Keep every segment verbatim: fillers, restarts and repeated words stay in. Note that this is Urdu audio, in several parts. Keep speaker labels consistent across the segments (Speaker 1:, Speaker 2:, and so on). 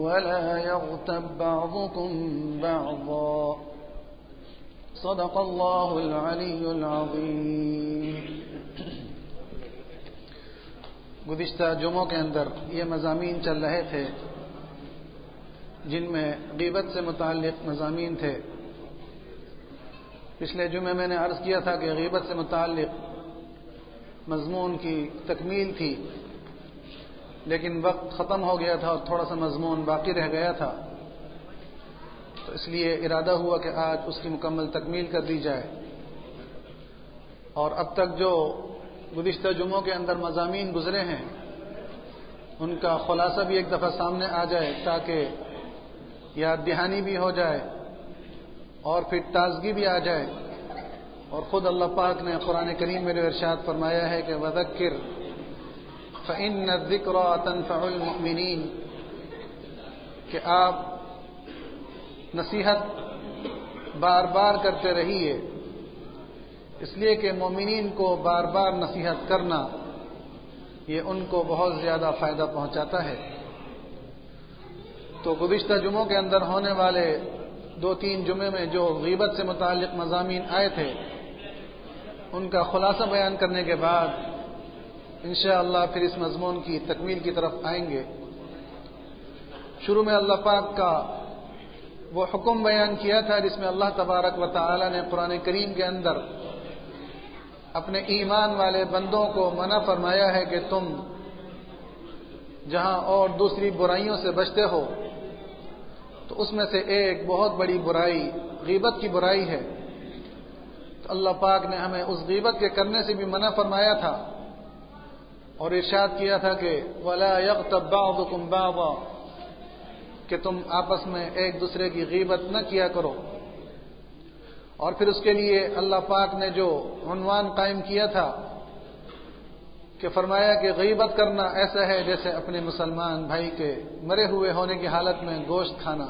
Speaker 1: ولا يغتب بعضكم بعضا صدق الله العلي العظيم۔ گزشتہ جمعوں کے اندر یہ مضامین چل رہے تھے جن میں غیبت سے متعلق مضامین تھے۔ پچھلے جمعے میں نے عرض کیا تھا کہ غیبت سے متعلق مضمون کی تکمیل تھی، لیکن وقت ختم ہو گیا تھا اور تھوڑا سا مضمون باقی رہ گیا تھا، تو اس لیے ارادہ ہوا کہ آج اس کی مکمل تکمیل کر دی جائے، اور اب تک جو گزشتہ جمعوں کے اندر مضامین گزرے ہیں ان کا خلاصہ بھی ایک دفعہ سامنے آ جائے تاکہ یاد دہانی بھی ہو جائے اور پھر تازگی بھی آ جائے۔ اور خود اللہ پاک نے قرآن کریم میں جو ارشاد فرمایا ہے کہ وذکر فإن الذکرى تنفع المؤمنین، کہ آپ نصیحت بار بار کرتے رہیے، اس لیے کہ مومنین کو بار بار نصیحت کرنا یہ ان کو بہت زیادہ فائدہ پہنچاتا ہے۔ تو گزشتہ جمعوں کے اندر ہونے والے دو تین جمعے میں جو غیبت سے متعلق مضامین آئے تھے ان کا خلاصہ بیان کرنے کے بعد انشاءاللہ پھر اس مضمون کی تکمیل کی طرف آئیں گے۔ شروع میں اللہ پاک کا وہ حکم بیان کیا تھا جس میں اللہ تبارک و تعالی نے قرآن کریم کے اندر اپنے ایمان والے بندوں کو منع فرمایا ہے کہ تم جہاں اور دوسری برائیوں سے بچتے ہو تو اس میں سے ایک بہت بڑی برائی غیبت کی برائی ہے، تو اللہ پاک نے ہمیں اس غیبت کے کرنے سے بھی منع فرمایا تھا اور ارشاد کیا تھا کہ وَلَا يَغْتَبْ بَعْضُكُمْ بَعْضًا، کہ تم آپس میں ایک دوسرے کی غیبت نہ کیا کرو۔ اور پھر اس کے لیے اللہ پاک نے جو عنوان قائم کیا تھا کہ فرمایا کہ غیبت کرنا ایسا ہے جیسے اپنے مسلمان بھائی کے مرے ہوئے ہونے کی حالت میں گوشت کھانا۔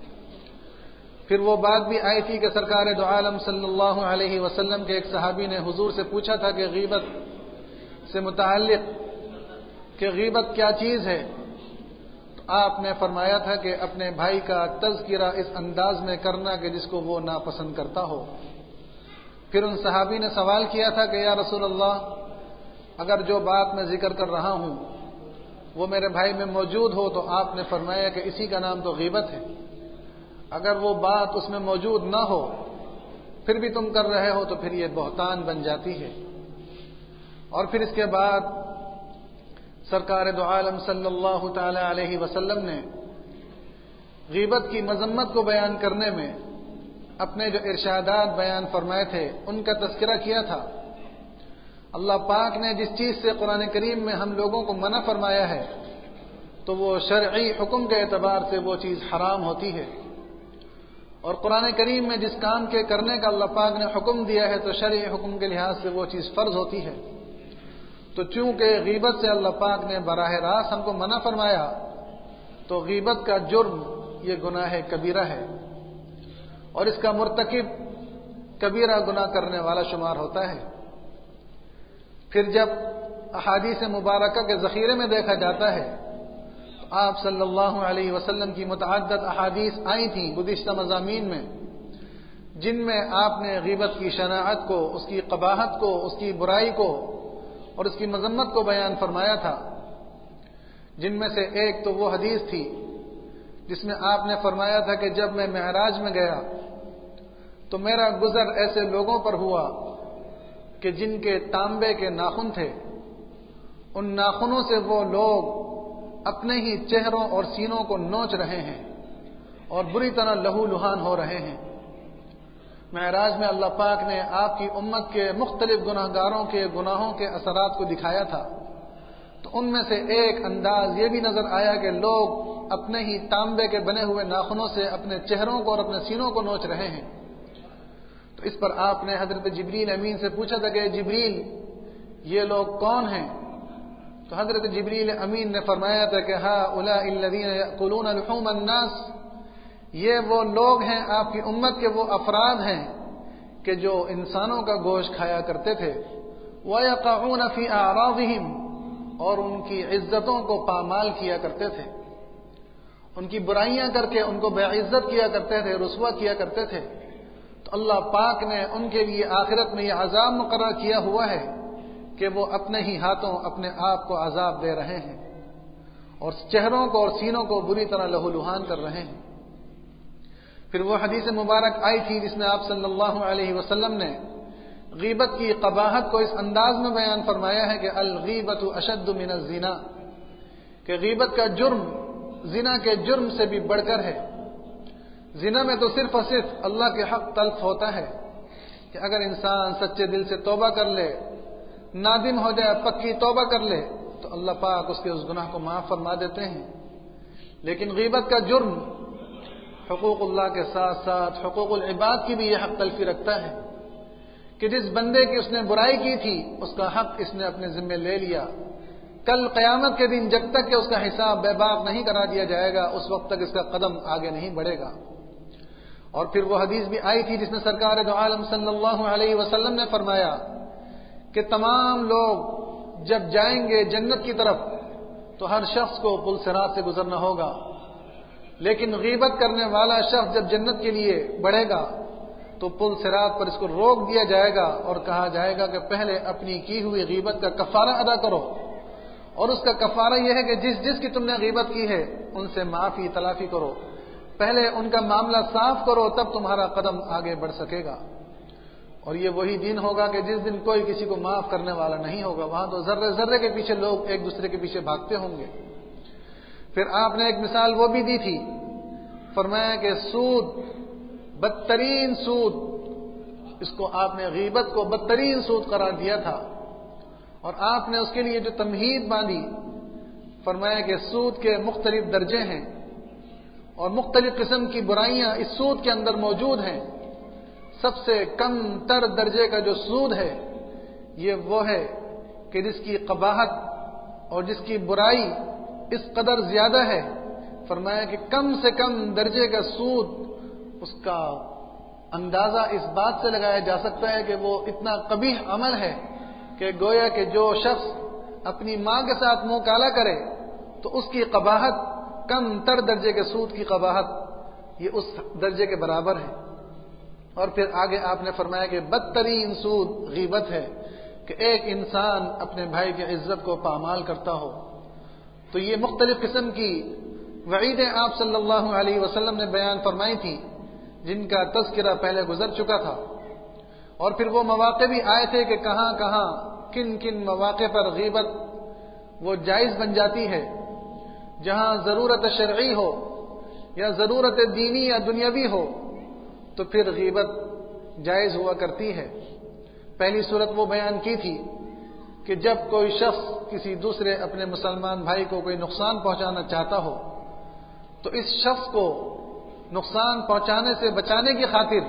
Speaker 1: پھر وہ بات بھی آئی تھی کہ سرکار دو عالم صلی اللہ علیہ وسلم کے ایک صحابی نے حضور سے پوچھا تھا کہ غیبت سے متعلق کہ غیبت کیا چیز ہے، تو آپ نے فرمایا تھا کہ اپنے بھائی کا تذکرہ اس انداز میں کرنا کہ جس کو وہ ناپسند کرتا ہو۔ پھر ان صحابی نے سوال کیا تھا کہ یا رسول اللہ، اگر جو بات میں ذکر کر رہا ہوں وہ میرے بھائی میں موجود ہو، تو آپ نے فرمایا کہ اسی کا نام تو غیبت ہے۔ اگر وہ بات اس میں موجود نہ ہو پھر بھی تم کر رہے ہو تو پھر یہ بہتان بن جاتی ہے۔ اور پھر اس کے بعد سرکار دو عالم صلی اللہ تعالی علیہ وسلم نے غیبت کی مذمت کو بیان کرنے میں اپنے جو ارشادات بیان فرمائے تھے ان کا تذکرہ کیا تھا۔ اللہ پاک نے جس چیز سے قرآن کریم میں ہم لوگوں کو منع فرمایا ہے تو وہ شرعی حکم کے اعتبار سے وہ چیز حرام ہوتی ہے، اور قرآن کریم میں جس کام کے کرنے کا اللہ پاک نے حکم دیا ہے تو شرعی حکم کے لحاظ سے وہ چیز فرض ہوتی ہے۔ تو چونکہ غیبت سے اللہ پاک نے براہ راست ہم کو منع فرمایا تو غیبت کا جرم یہ گناہ کبیرہ ہے، اور اس کا مرتکب کبیرہ گناہ کرنے والا شمار ہوتا ہے۔ پھر جب احادیث مبارکہ کے ذخیرے میں دیکھا جاتا ہے تو آپ صلی اللہ علیہ وسلم کی متعدد احادیث آئی تھیں گزشتہ مضامین میں جن میں آپ نے غیبت کی شناعت کو، اس کی قباحت کو، اس کی برائی کو اور اس کی مذمت کو بیان فرمایا تھا، جن میں سے ایک تو وہ حدیث تھی جس میں آپ نے فرمایا تھا کہ جب میں معراج میں گیا تو میرا گزر ایسے لوگوں پر ہوا کہ جن کے تانبے کے ناخن تھے، ان ناخنوں سے وہ لوگ اپنے ہی چہروں اور سینوں کو نوچ رہے ہیں اور بری طرح لہو لہان ہو رہے ہیں۔ معراج میں اللہ پاک نے آپ کی امت کے مختلف گناہ گاروں کے گناہوں کے اثرات کو دکھایا تھا، تو ان میں سے ایک انداز یہ بھی نظر آیا کہ لوگ اپنے ہی تانبے کے بنے ہوئے ناخنوں سے اپنے چہروں کو اور اپنے سینوں کو نوچ رہے ہیں۔ تو اس پر آپ نے حضرت جبریل امین سے پوچھا تھا کہ جبریل یہ لوگ کون ہیں؟ تو حضرت جبریل امین نے فرمایا تھا کہ ہؤلاء الذین یأکلون لحوم الناس، یہ وہ لوگ ہیں، آپ کی امت کے وہ افراد ہیں کہ جو انسانوں کا گوشت کھایا کرتے تھے، وَيَقَعُونَ فِي أَعْرَاضِهِمْ، اور ان کی عزتوں کو پامال کیا کرتے تھے۔ ان کی برائیاں کر کے ان کو بے عزت کیا کرتے تھے، رسوا کیا کرتے تھے، تو اللہ پاک نے ان کے لیے آخرت میں یہ عذاب مقرر کیا ہوا ہے کہ وہ اپنے ہی ہاتھوں اپنے آپ کو عذاب دے رہے ہیں اور چہروں کو اور سینوں کو بری طرح لہو لہان کر رہے ہیں۔ پھر وہ حدیث مبارک آئی تھی جس میں آپ صلی اللہ علیہ وسلم نے غیبت کی قباحت کو اس انداز میں بیان فرمایا ہے کہ الغیبت اشد من الزنا، کہ غیبت کا جرم زنا کے جرم سے بھی بڑھ کر ہے۔ زنا میں تو صرف اور صرف اللہ کے حق تلف ہوتا ہے کہ اگر انسان سچے دل سے توبہ کر لے، نادم ہو جائے، پکی توبہ کر لے، تو اللہ پاک اس کے اس گناہ کو معاف فرما دیتے ہیں۔ لیکن غیبت کا جرم حقوق اللہ کے ساتھ ساتھ حقوق العباد کی بھی یہ حق تلفی رکھتا ہے کہ جس بندے کی اس نے برائی کی تھی اس کا حق اس نے اپنے ذمہ لے لیا۔ کل قیامت کے دن جب تک کہ اس کا حساب بے باک نہیں کرا دیا جائے گا اس وقت تک اس کا قدم آگے نہیں بڑھے گا۔ اور پھر وہ حدیث بھی آئی تھی جس میں سرکار دو عالم صلی اللہ علیہ وسلم نے فرمایا کہ تمام لوگ جب جائیں گے جنت کی طرف تو ہر شخص کو پل صراط سے گزرنا ہوگا، لیکن غیبت کرنے والا شخص جب جنت کے لیے بڑھے گا تو پل صراط پر اس کو روک دیا جائے گا اور کہا جائے گا کہ پہلے اپنی کی ہوئی غیبت کا کفارہ ادا کرو، اور اس کا کفارہ یہ ہے کہ جس جس کی تم نے غیبت کی ہے ان سے معافی تلافی کرو، پہلے ان کا معاملہ صاف کرو تب تمہارا قدم آگے بڑھ سکے گا۔ اور یہ وہی دن ہوگا کہ جس دن کوئی کسی کو معاف کرنے والا نہیں ہوگا، وہاں تو ذرے ذرے کے پیچھے لوگ ایک دوسرے کے پیچھے بھاگتے ہوں گے۔ پھر آپ نے ایک مثال وہ بھی دی تھی، فرمایا کہ سود، بدترین سود، اس کو آپ نے غیبت کو بدترین سود قرار دیا تھا، اور آپ نے اس کے لیے جو تمہید باندھی، فرمایا کہ سود کے مختلف درجے ہیں اور مختلف قسم کی برائیاں اس سود کے اندر موجود ہیں۔ سب سے کم تر درجے کا جو سود ہے یہ وہ ہے کہ جس کی قباحت اور جس کی برائی اس قدر زیادہ ہے، فرمایا کہ کم سے کم درجے کا سود اس کا اندازہ اس بات سے لگایا جا سکتا ہے کہ وہ اتنا قبیح عمل ہے کہ گویا کہ جو شخص اپنی ماں کے ساتھ منہ کالا کرے تو اس کی قباحت کم تر درجے کے سود کی قباحت یہ اس درجے کے برابر ہے۔ اور پھر آگے آپ نے فرمایا کہ بدترین سود غیبت ہے کہ ایک انسان اپنے بھائی کی عزت کو پامال کرتا ہو۔ تو یہ مختلف قسم کی وعیدیں آپ صلی اللہ علیہ وسلم نے بیان فرمائی تھی جن کا تذکرہ پہلے گزر چکا تھا، اور پھر وہ مواقع بھی آئے تھے کہ کہاں کہاں کن کن مواقع پر غیبت وہ جائز بن جاتی ہے، جہاں ضرورت شرعی ہو یا ضرورت دینی یا دنیاوی ہو تو پھر غیبت جائز ہوا کرتی ہے۔ پہلی صورت وہ بیان کی تھی کہ جب کوئی شخص کسی دوسرے اپنے مسلمان بھائی کو کوئی نقصان پہنچانا چاہتا ہو تو اس شخص کو نقصان پہنچانے سے بچانے کی خاطر،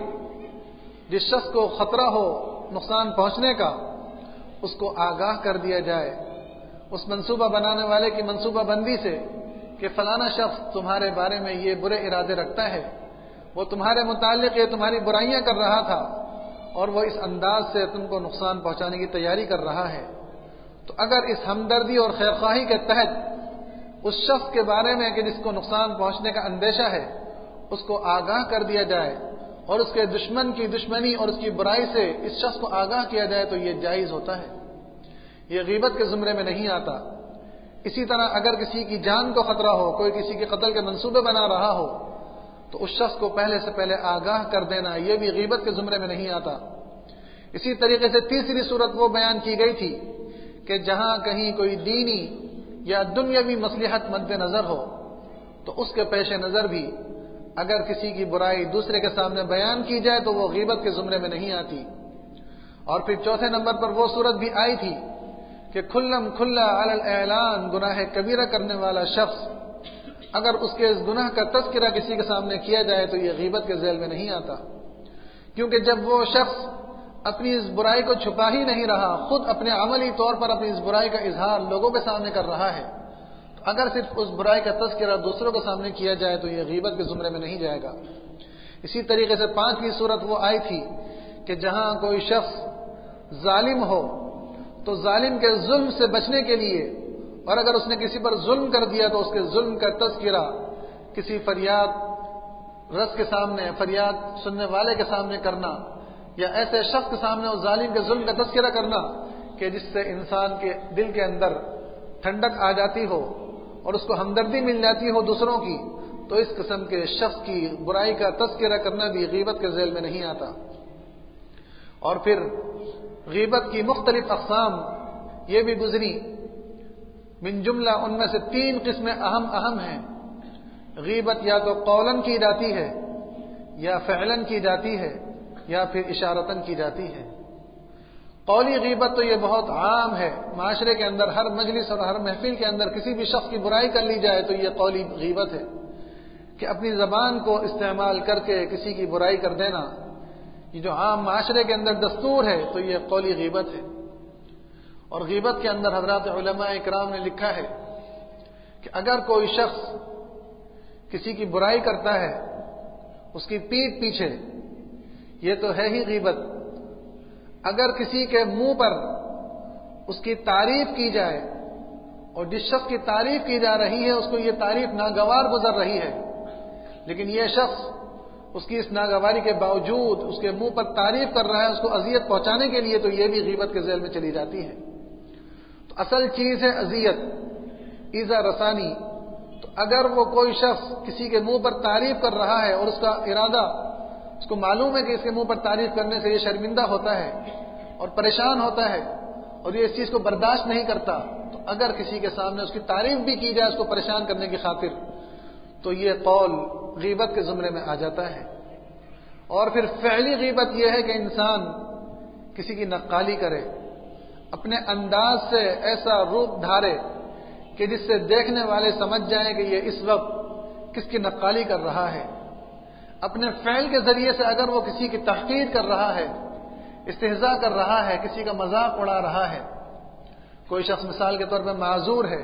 Speaker 1: جس شخص کو خطرہ ہو نقصان پہنچنے کا، اس کو آگاہ کر دیا جائے اس منصوبہ بنانے والے کی منصوبہ بندی سے کہ فلانا شخص تمہارے بارے میں یہ برے ارادے رکھتا ہے، وہ تمہارے متعلق یہ تمہاری برائیاں کر رہا تھا اور وہ اس انداز سے تم کو نقصان پہنچانے کی تیاری کر رہا ہے۔ تو اگر اس ہمدردی اور خیرخواہی کے تحت اس شخص کے بارے میں کہ جس کو نقصان پہنچنے کا اندیشہ ہے اس کو آگاہ کر دیا جائے اور اس کے دشمن کی دشمنی اور اس کی برائی سے اس شخص کو آگاہ کیا جائے تو یہ جائز ہوتا ہے، یہ غیبت کے زمرے میں نہیں آتا۔ اسی طرح اگر کسی کی جان کو خطرہ ہو، کوئی کسی کے قتل کے منصوبے بنا رہا ہو تو اس شخص کو پہلے سے پہلے آگاہ کر دینا یہ بھی غیبت کے زمرے میں نہیں آتا۔ اسی طریقے سے تیسری صورت وہ بیان کی گئی تھی کہ جہاں کہیں کوئی دینی یا دنیاوی مصلحت مد نظر ہو تو اس کے پیش نظر بھی اگر کسی کی برائی دوسرے کے سامنے بیان کی جائے تو وہ غیبت کے زمرے میں نہیں آتی۔ اور پھر چوتھے نمبر پر وہ صورت بھی آئی تھی کہ کھلم کھلا علی الاعلان گناہ کبیرہ کرنے والا شخص اگر اس کے اس گناہ کا تذکرہ کسی کے سامنے کیا جائے تو یہ غیبت کے ذیل میں نہیں آتا، کیونکہ جب وہ شخص اپنی اس برائی کو چھپا ہی نہیں رہا، خود اپنے عملی طور پر اپنی اس برائی کا اظہار لوگوں کے سامنے کر رہا ہے، تو اگر صرف اس برائی کا تذکرہ دوسروں کے سامنے کیا جائے تو یہ غیبت کے زمرے میں نہیں جائے گا۔ اسی طریقے سے پانچویں صورت وہ آئی تھی کہ جہاں کوئی شخص ظالم ہو تو ظالم کے ظلم سے بچنے کے لیے، اور اگر اس نے کسی پر ظلم کر دیا تو اس کے ظلم کا تذکرہ کسی فریاد رس کے سامنے، فریاد سننے والے کے سامنے کرنا، یا ایسے شخص کے سامنے اس ظالم کے ظلم کا تذکرہ کرنا کہ جس سے انسان کے دل کے اندر ٹھنڈک آ جاتی ہو اور اس کو ہمدردی مل جاتی ہو دوسروں کی، تو اس قسم کے شخص کی برائی کا تذکرہ کرنا بھی غیبت کے ذیل میں نہیں آتا۔ اور پھر غیبت کی مختلف اقسام یہ بھی گزری، من جملہ ان میں سے تین قسمیں اہم اہم ہیں۔ غیبت یا تو قولاً کی جاتی ہے، یا فعلاً کی جاتی ہے، یا پھر اشارتاً کی جاتی ہے۔ قولی غیبت تو یہ بہت عام ہے، معاشرے کے اندر ہر مجلس اور ہر محفل کے اندر کسی بھی شخص کی برائی کر لی جائے تو یہ قولی غیبت ہے، کہ اپنی زبان کو استعمال کر کے کسی کی برائی کر دینا، یہ جو عام معاشرے کے اندر دستور ہے تو یہ قولی غیبت ہے۔ اور غیبت کے اندر حضرات علماء اکرام نے لکھا ہے کہ اگر کوئی شخص کسی کی برائی کرتا ہے اس کی پیٹھ پیچھے، یہ تو ہے ہی غیبت۔ اگر کسی کے منہ پر اس کی تعریف کی جائے اور جس شخص کی تعریف کی جا رہی ہے اس کو یہ تعریف ناگوار گزر رہی ہے، لیکن یہ شخص اس کی اس ناگواری کے باوجود اس کے منہ پر تعریف کر رہا ہے اس کو اذیت پہنچانے کے لیے، تو یہ بھی غیبت کے ذیل میں چلی جاتی ہے۔ تو اصل چیز ہے اذیت، ایذا رسانی۔ تو اگر وہ کوئی شخص کسی کے منہ پر تعریف کر رہا ہے اور اس کا ارادہ، اس کو معلوم ہے کہ اس کے منہ پر تعریف کرنے سے یہ شرمندہ ہوتا ہے اور پریشان ہوتا ہے اور یہ اس چیز کو برداشت نہیں کرتا، تو اگر کسی کے سامنے اس کی تعریف بھی کی جائے اس کو پریشان کرنے کی خاطر، تو یہ قول غیبت کے زمرے میں آ جاتا ہے۔ اور پھر فعلی غیبت یہ ہے کہ انسان کسی کی نقالی کرے، اپنے انداز سے ایسا روپ دھارے کہ جس سے دیکھنے والے سمجھ جائیں کہ یہ اس وقت کس کی نقالی کر رہا ہے۔ اپنے فعل کے ذریعے سے اگر وہ کسی کی تحقیر کر رہا ہے، استہزاء کر رہا ہے، کسی کا مذاق اڑا رہا ہے، کوئی شخص مثال کے طور پر معذور ہے،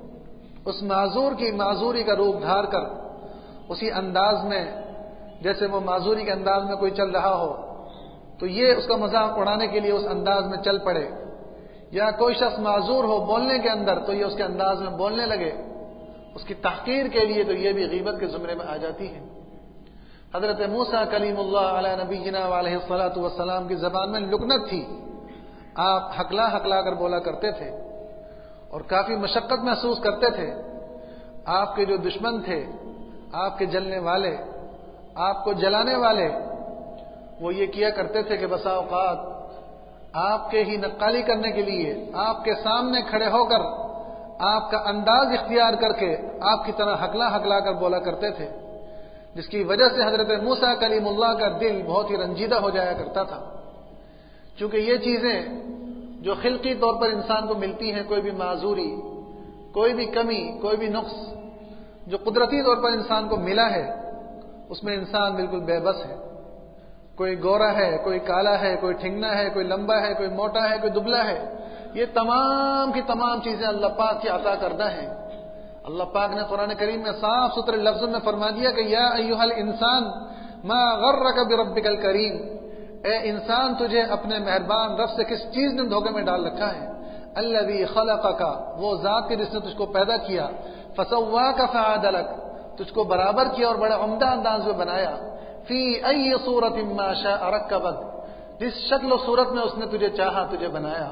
Speaker 1: اس معذور کی معذوری کا روپ دھار کر اسی انداز میں جیسے وہ معذوری کے انداز میں کوئی چل رہا ہو تو یہ اس کا مذاق اڑانے کے لیے اس انداز میں چل پڑے، یا کوئی شخص معذور ہو بولنے کے اندر تو یہ اس کے انداز میں بولنے لگے اس کی تحقیر کے لیے، تو یہ بھی غیبت کے زمرے میں آ جاتی ہے۔ حضرت موسیٰ کلیم اللہ علیہ نبینا علیہ الصلاۃ والسلام کی زبان میں لکنت تھی، آپ ہکلا ہکلا کر بولا کرتے تھے اور کافی مشقت محسوس کرتے تھے۔ آپ کے جو دشمن تھے، آپ کے جلنے والے، آپ کو جلانے والے، وہ یہ کیا کرتے تھے کہ بسا اوقات آپ کے ہی نقالی کرنے کے لیے آپ کے سامنے کھڑے ہو کر آپ کا انداز اختیار کر کے آپ کی طرح ہکلا ہکلا کر بولا کرتے تھے، جس کی وجہ سے حضرت موسیٰ کلیم اللہ کا دل بہت ہی رنجیدہ ہو جایا کرتا تھا۔ چونکہ یہ چیزیں جو خلقی طور پر انسان کو ملتی ہیں، کوئی بھی معذوری، کوئی بھی کمی، کوئی بھی نقص جو قدرتی طور پر انسان کو ملا ہے، اس میں انسان بالکل بے بس ہے۔ کوئی گورا ہے، کوئی کالا ہے، کوئی ٹھنگنا ہے، کوئی لمبا ہے، کوئی موٹا ہے، کوئی دبلا ہے، یہ تمام کی تمام چیزیں اللہ پاک کی عطا کردہ ہیں۔ اللہ پاک نے قرآن کریم میں صاف ستھرے لفظوں میں فرما دیا کہ یا ایھا الانسان ما غرک بربک الکریم، اے انسان تجھے اپنے مہربان رب سے کس چیز نے دھوکے میں ڈال رکھا ہے؟ الذی خلقک، وہ ذات کے جس نے تجھ کو پیدا کیا، فسواک فعدلک، تجھ کو برابر کیا اور بڑا عمدہ انداز میں بنایا، فی ای صورت ما شاء رکبک، جس شکل و صورت میں اس نے تجھے چاہا تجھے بنایا۔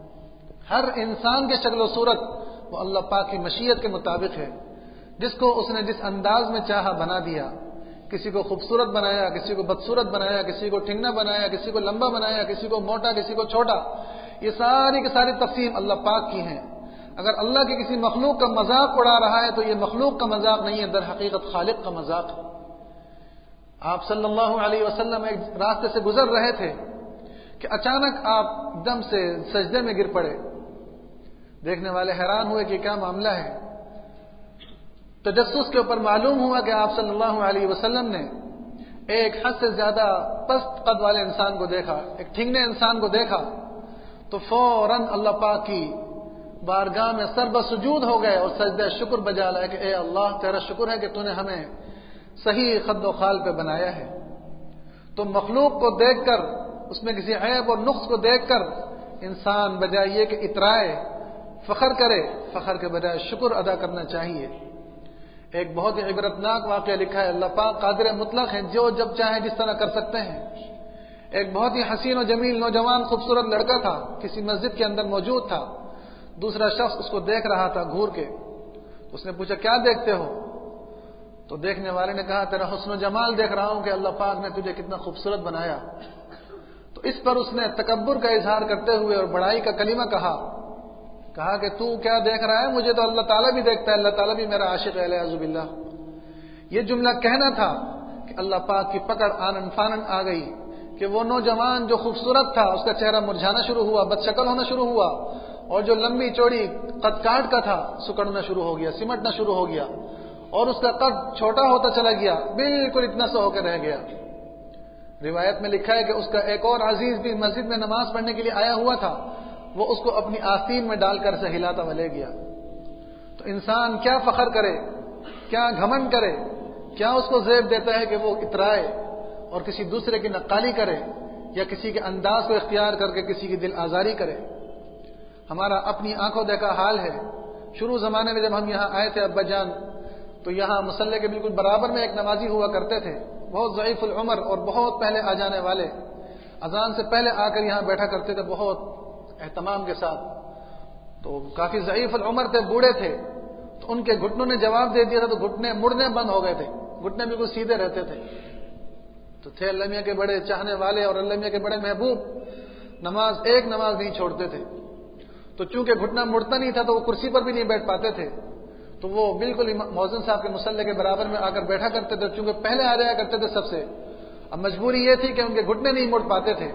Speaker 1: ہر انسان کے شکل و صورت وہ اللہ پاک کی مشیت کے مطابق ہے، جس کو اس نے جس انداز میں چاہا بنا دیا۔ کسی کو خوبصورت بنایا، کسی کو بدصورت بنایا، کسی کو ٹھنگنا بنایا، کسی کو لمبا بنایا، کسی کو موٹا، کسی کو چھوٹا۔ یہ ساری کی ساری تقسیم اللہ پاک کی ہیں۔ اگر اللہ کی کسی مخلوق کا مذاق اڑا رہا ہے تو یہ مخلوق کا مذاق نہیں ہے، در حقیقت خالق کا مذاق ہے۔ آپ صلی اللہ علیہ وسلم ایک راستے سے گزر رہے تھے کہ اچانک آپ دم سے سجدے میں گر پڑے۔ دیکھنے والے حیران ہوئے کہ کیا معاملہ ہے۔ تجسس کے اوپر معلوم ہوا کہ آپ صلی اللہ علیہ وسلم نے ایک حد سے زیادہ پست قد والے انسان کو دیکھا، ایک ٹھنگنے انسان کو دیکھا، تو فوراً اللہ پاک کی بارگاہ میں سر بسجود ہو گئے اور سجدہ شکر بجا لائے کہ اے اللہ تیرا شکر ہے کہ تو نے ہمیں صحیح خد و خال پہ بنایا ہے۔ تو مخلوق کو دیکھ کر، اس میں کسی عیب اور نقص کو دیکھ کر انسان بجائے یہ کہ اترائے، فخر کرے، فخر کے بجائے شکر ادا کرنا چاہیے۔ ایک بہت ہی عبرتناک واقعہ لکھا ہے. اللہ پاک قادر مطلق ہیں، جو جب چاہیں جس طرح کر سکتے ہیں. ایک بہت ہی حسین و جمیل نوجوان خوبصورت لڑکا تھا، کسی مسجد کے اندر موجود تھا. دوسرا شخص اس کو دیکھ رہا تھا گھور کے. اس نے پوچھا کیا دیکھتے ہو؟ تو دیکھنے والے نے کہا تیرا حسن و جمال دیکھ رہا ہوں کہ اللہ پاک نے تجھے کتنا خوبصورت بنایا. تو اس پر اس نے تکبر کا اظہار کرتے ہوئے اور بڑائی کا کلمہ کہا کہا کہ تو کیا دیکھ رہا ہے؟ مجھے تو اللہ تعالیٰ بھی دیکھتا ہے، اللہ تعالیٰ بھی میرا عاشق ہے، اعوذ باللہ. یہ جملہ کہنا تھا کہ اللہ پاک کی پکڑ آنن فانن آ گئی کہ وہ نوجوان جو خوبصورت تھا اس کا چہرہ مرجھانا شروع ہوا، بد شکل ہونا شروع ہوا، اور جو لمبی چوڑی قد کاٹ کا تھا سکڑنا شروع ہو گیا، سمٹنا شروع ہو گیا، اور اس کا قد چھوٹا ہوتا چلا گیا، بالکل اتنا سا ہو کے رہ گیا. روایت میں لکھا ہے کہ اس کا ایک اور عزیز بھی مسجد میں نماز پڑھنے کے لیے آیا ہوا تھا، وہ اس کو اپنی آستین میں ڈال کر سے ہلاتا و لے گیا. تو انسان کیا فخر کرے، کیا گھمنڈ کرے، کیا اس کو زیب دیتا ہے کہ وہ اترائے اور کسی دوسرے کی نقالی کرے یا کسی کے انداز کو اختیار کر کے کسی کی دل آزاری کرے. ہمارا اپنی آنکھوں دیکھا حال ہے. شروع زمانے میں جب ہم یہاں آئے تھے ابا جان، تو یہاں مصلے کے بالکل برابر میں ایک نمازی ہوا کرتے تھے، بہت ضعیف العمر اور بہت پہلے آ جانے والے. اذان سے پہلے آ کر یہاں بیٹھا کرتے تھے بہت اہتمام کے ساتھ. تو کافی ضعیف العمر تھے، بوڑھے تھے. تو ان کے گھٹنوں نے جواب دے دیا تھا تو گھٹنے مڑنے بند ہو گئے تھے، گھٹنے بالکل سیدھے رہتے تھے. تو تھے اللہ میاں کے بڑے چاہنے والے اور اللہ میاں کے بڑے محبوب، نماز ایک نماز نہیں چھوڑتے تھے. تو چونکہ گھٹنا مڑتا نہیں تھا تو وہ کرسی پر بھی نہیں بیٹھ پاتے تھے، تو وہ بالکل مؤذن صاحب کے مصلے کے برابر میں آ کر بیٹھا کرتے تھے، چونکہ پہلے آ جایا کرتے تھے سب سے. اب مجبوری یہ تھی کہ ان کے گھٹنے نہیں مڑ پاتے تھے،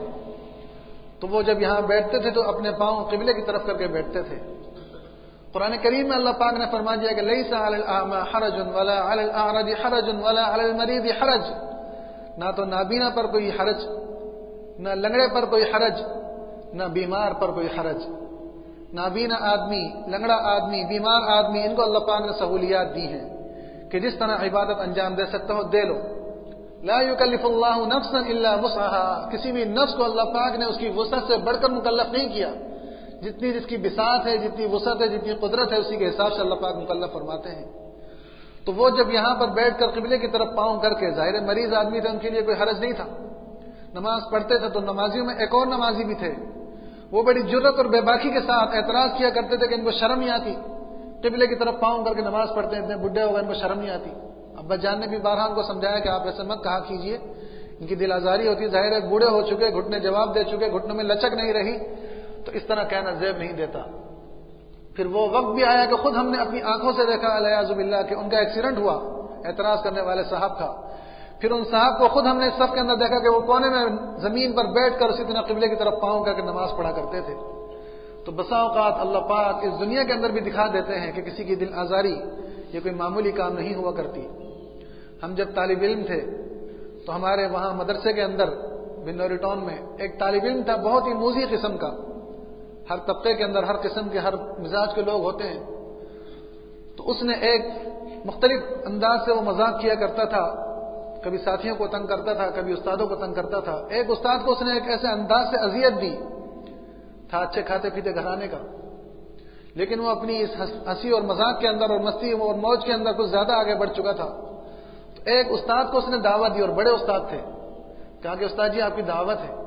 Speaker 1: تو وہ جب یہاں بیٹھتے تھے تو اپنے پاؤں قبلے کی طرف کر کے بیٹھتے تھے. قرآن کریم میں اللہ پاک نے فرما دیا کہ لیس علی الاعمى حرج ولا علی الاعرج حرج ولا علی المریض حرج. نہ تو نابینا پر کوئی حرج، نہ لنگڑے پر کوئی حرج، نہ بیمار پر کوئی حرج. نابینا آدمی، لنگڑا آدمی، بیمار آدمی، ان کو اللہ پاک نے سہولیات دی ہیں کہ جس طرح عبادت انجام دے سکتا ہو دے لو. لا یکلف اللہ نفسا الا وسعها. کسی بھی نفس کو اللہ پاک نے اس کی وسعت سے بڑھ کر مکلف نہیں کیا. جتنی جس کی بساط ہے، جتنی وسعت ہے، جتنی قدرت ہے، اسی کے حساب سے اللہ پاک مکلف فرماتے ہیں. تو وہ جب یہاں پر بیٹھ کر قبلے کی طرف پاؤں کر کے، ظاہر مریض آدمی تھے ان کے لیے کوئی حرج نہیں تھا، نماز پڑھتے تھے. تو نمازیوں میں ایک اور نمازی بھی تھے، وہ بڑی جرت اور بے باکی کے ساتھ اعتراض کیا کرتے تھے کہ ان کو شرم نہیں آتی، قبلے کی طرف پاؤں کر کے نماز پڑھتے ہیں، اتنے بڈھے ہو گئے ان کو شرم نہیں آتی. ابا جان نے بھی بارہا ان کو سمجھایا کہ آپ ایسے مت کہا کیجئے، ان کی دل آزاری ہوتی ہے، ظاہر ہے بوڑھے ہو چکے، گھٹنے جواب دے چکے، گھٹنوں میں لچک نہیں رہی، تو اس طرح کہنا زیب نہیں دیتا. پھر وہ وقت بھی آیا کہ خود ہم نے اپنی آنکھوں سے دیکھا الیاذ باللہ کہ ان کا ایکسیڈنٹ ہوا اعتراض کرنے والے صاحب کا. پھر ان صاحب کو خود ہم نے صف کے اندر دیکھا کہ وہ کونے میں زمین پر بیٹھ کر اسی طرح قبلے کی طرف پاؤں کر کے نماز پڑھا کرتے تھے. تو بسا اوقات اللہ پاک اس دنیا کے اندر بھی دکھا دیتے ہیں کہ کسی کی دل آزاری یہ کوئی معمولی کام نہیں ہوا کرتی. ہم جب طالب علم تھے تو ہمارے وہاں مدرسے کے اندر بنوری ٹاؤن میں ایک طالب علم تھا، بہت ہی موذی قسم کا. ہر طبقے کے اندر ہر قسم کے ہر مزاج کے لوگ ہوتے ہیں. تو اس نے ایک مختلف انداز سے وہ مذاق کیا کرتا تھا، کبھی ساتھیوں کو تنگ کرتا تھا، کبھی استادوں کو تنگ کرتا تھا. ایک استاد کو اس نے ایک ایسے انداز سے اذیت دی، تھا اچھے کھاتے پیتے گھرانے کا، لیکن وہ اپنی اس ہنسی اور مذاق کے اندر اور مستی اور موج کے اندر کچھ زیادہ آگے بڑھ چکا تھا. تو ایک استاد کو اس نے دعوت دی، اور بڑے استاد تھے. کہا کہ استاد جی آپ کی دعوت ہے.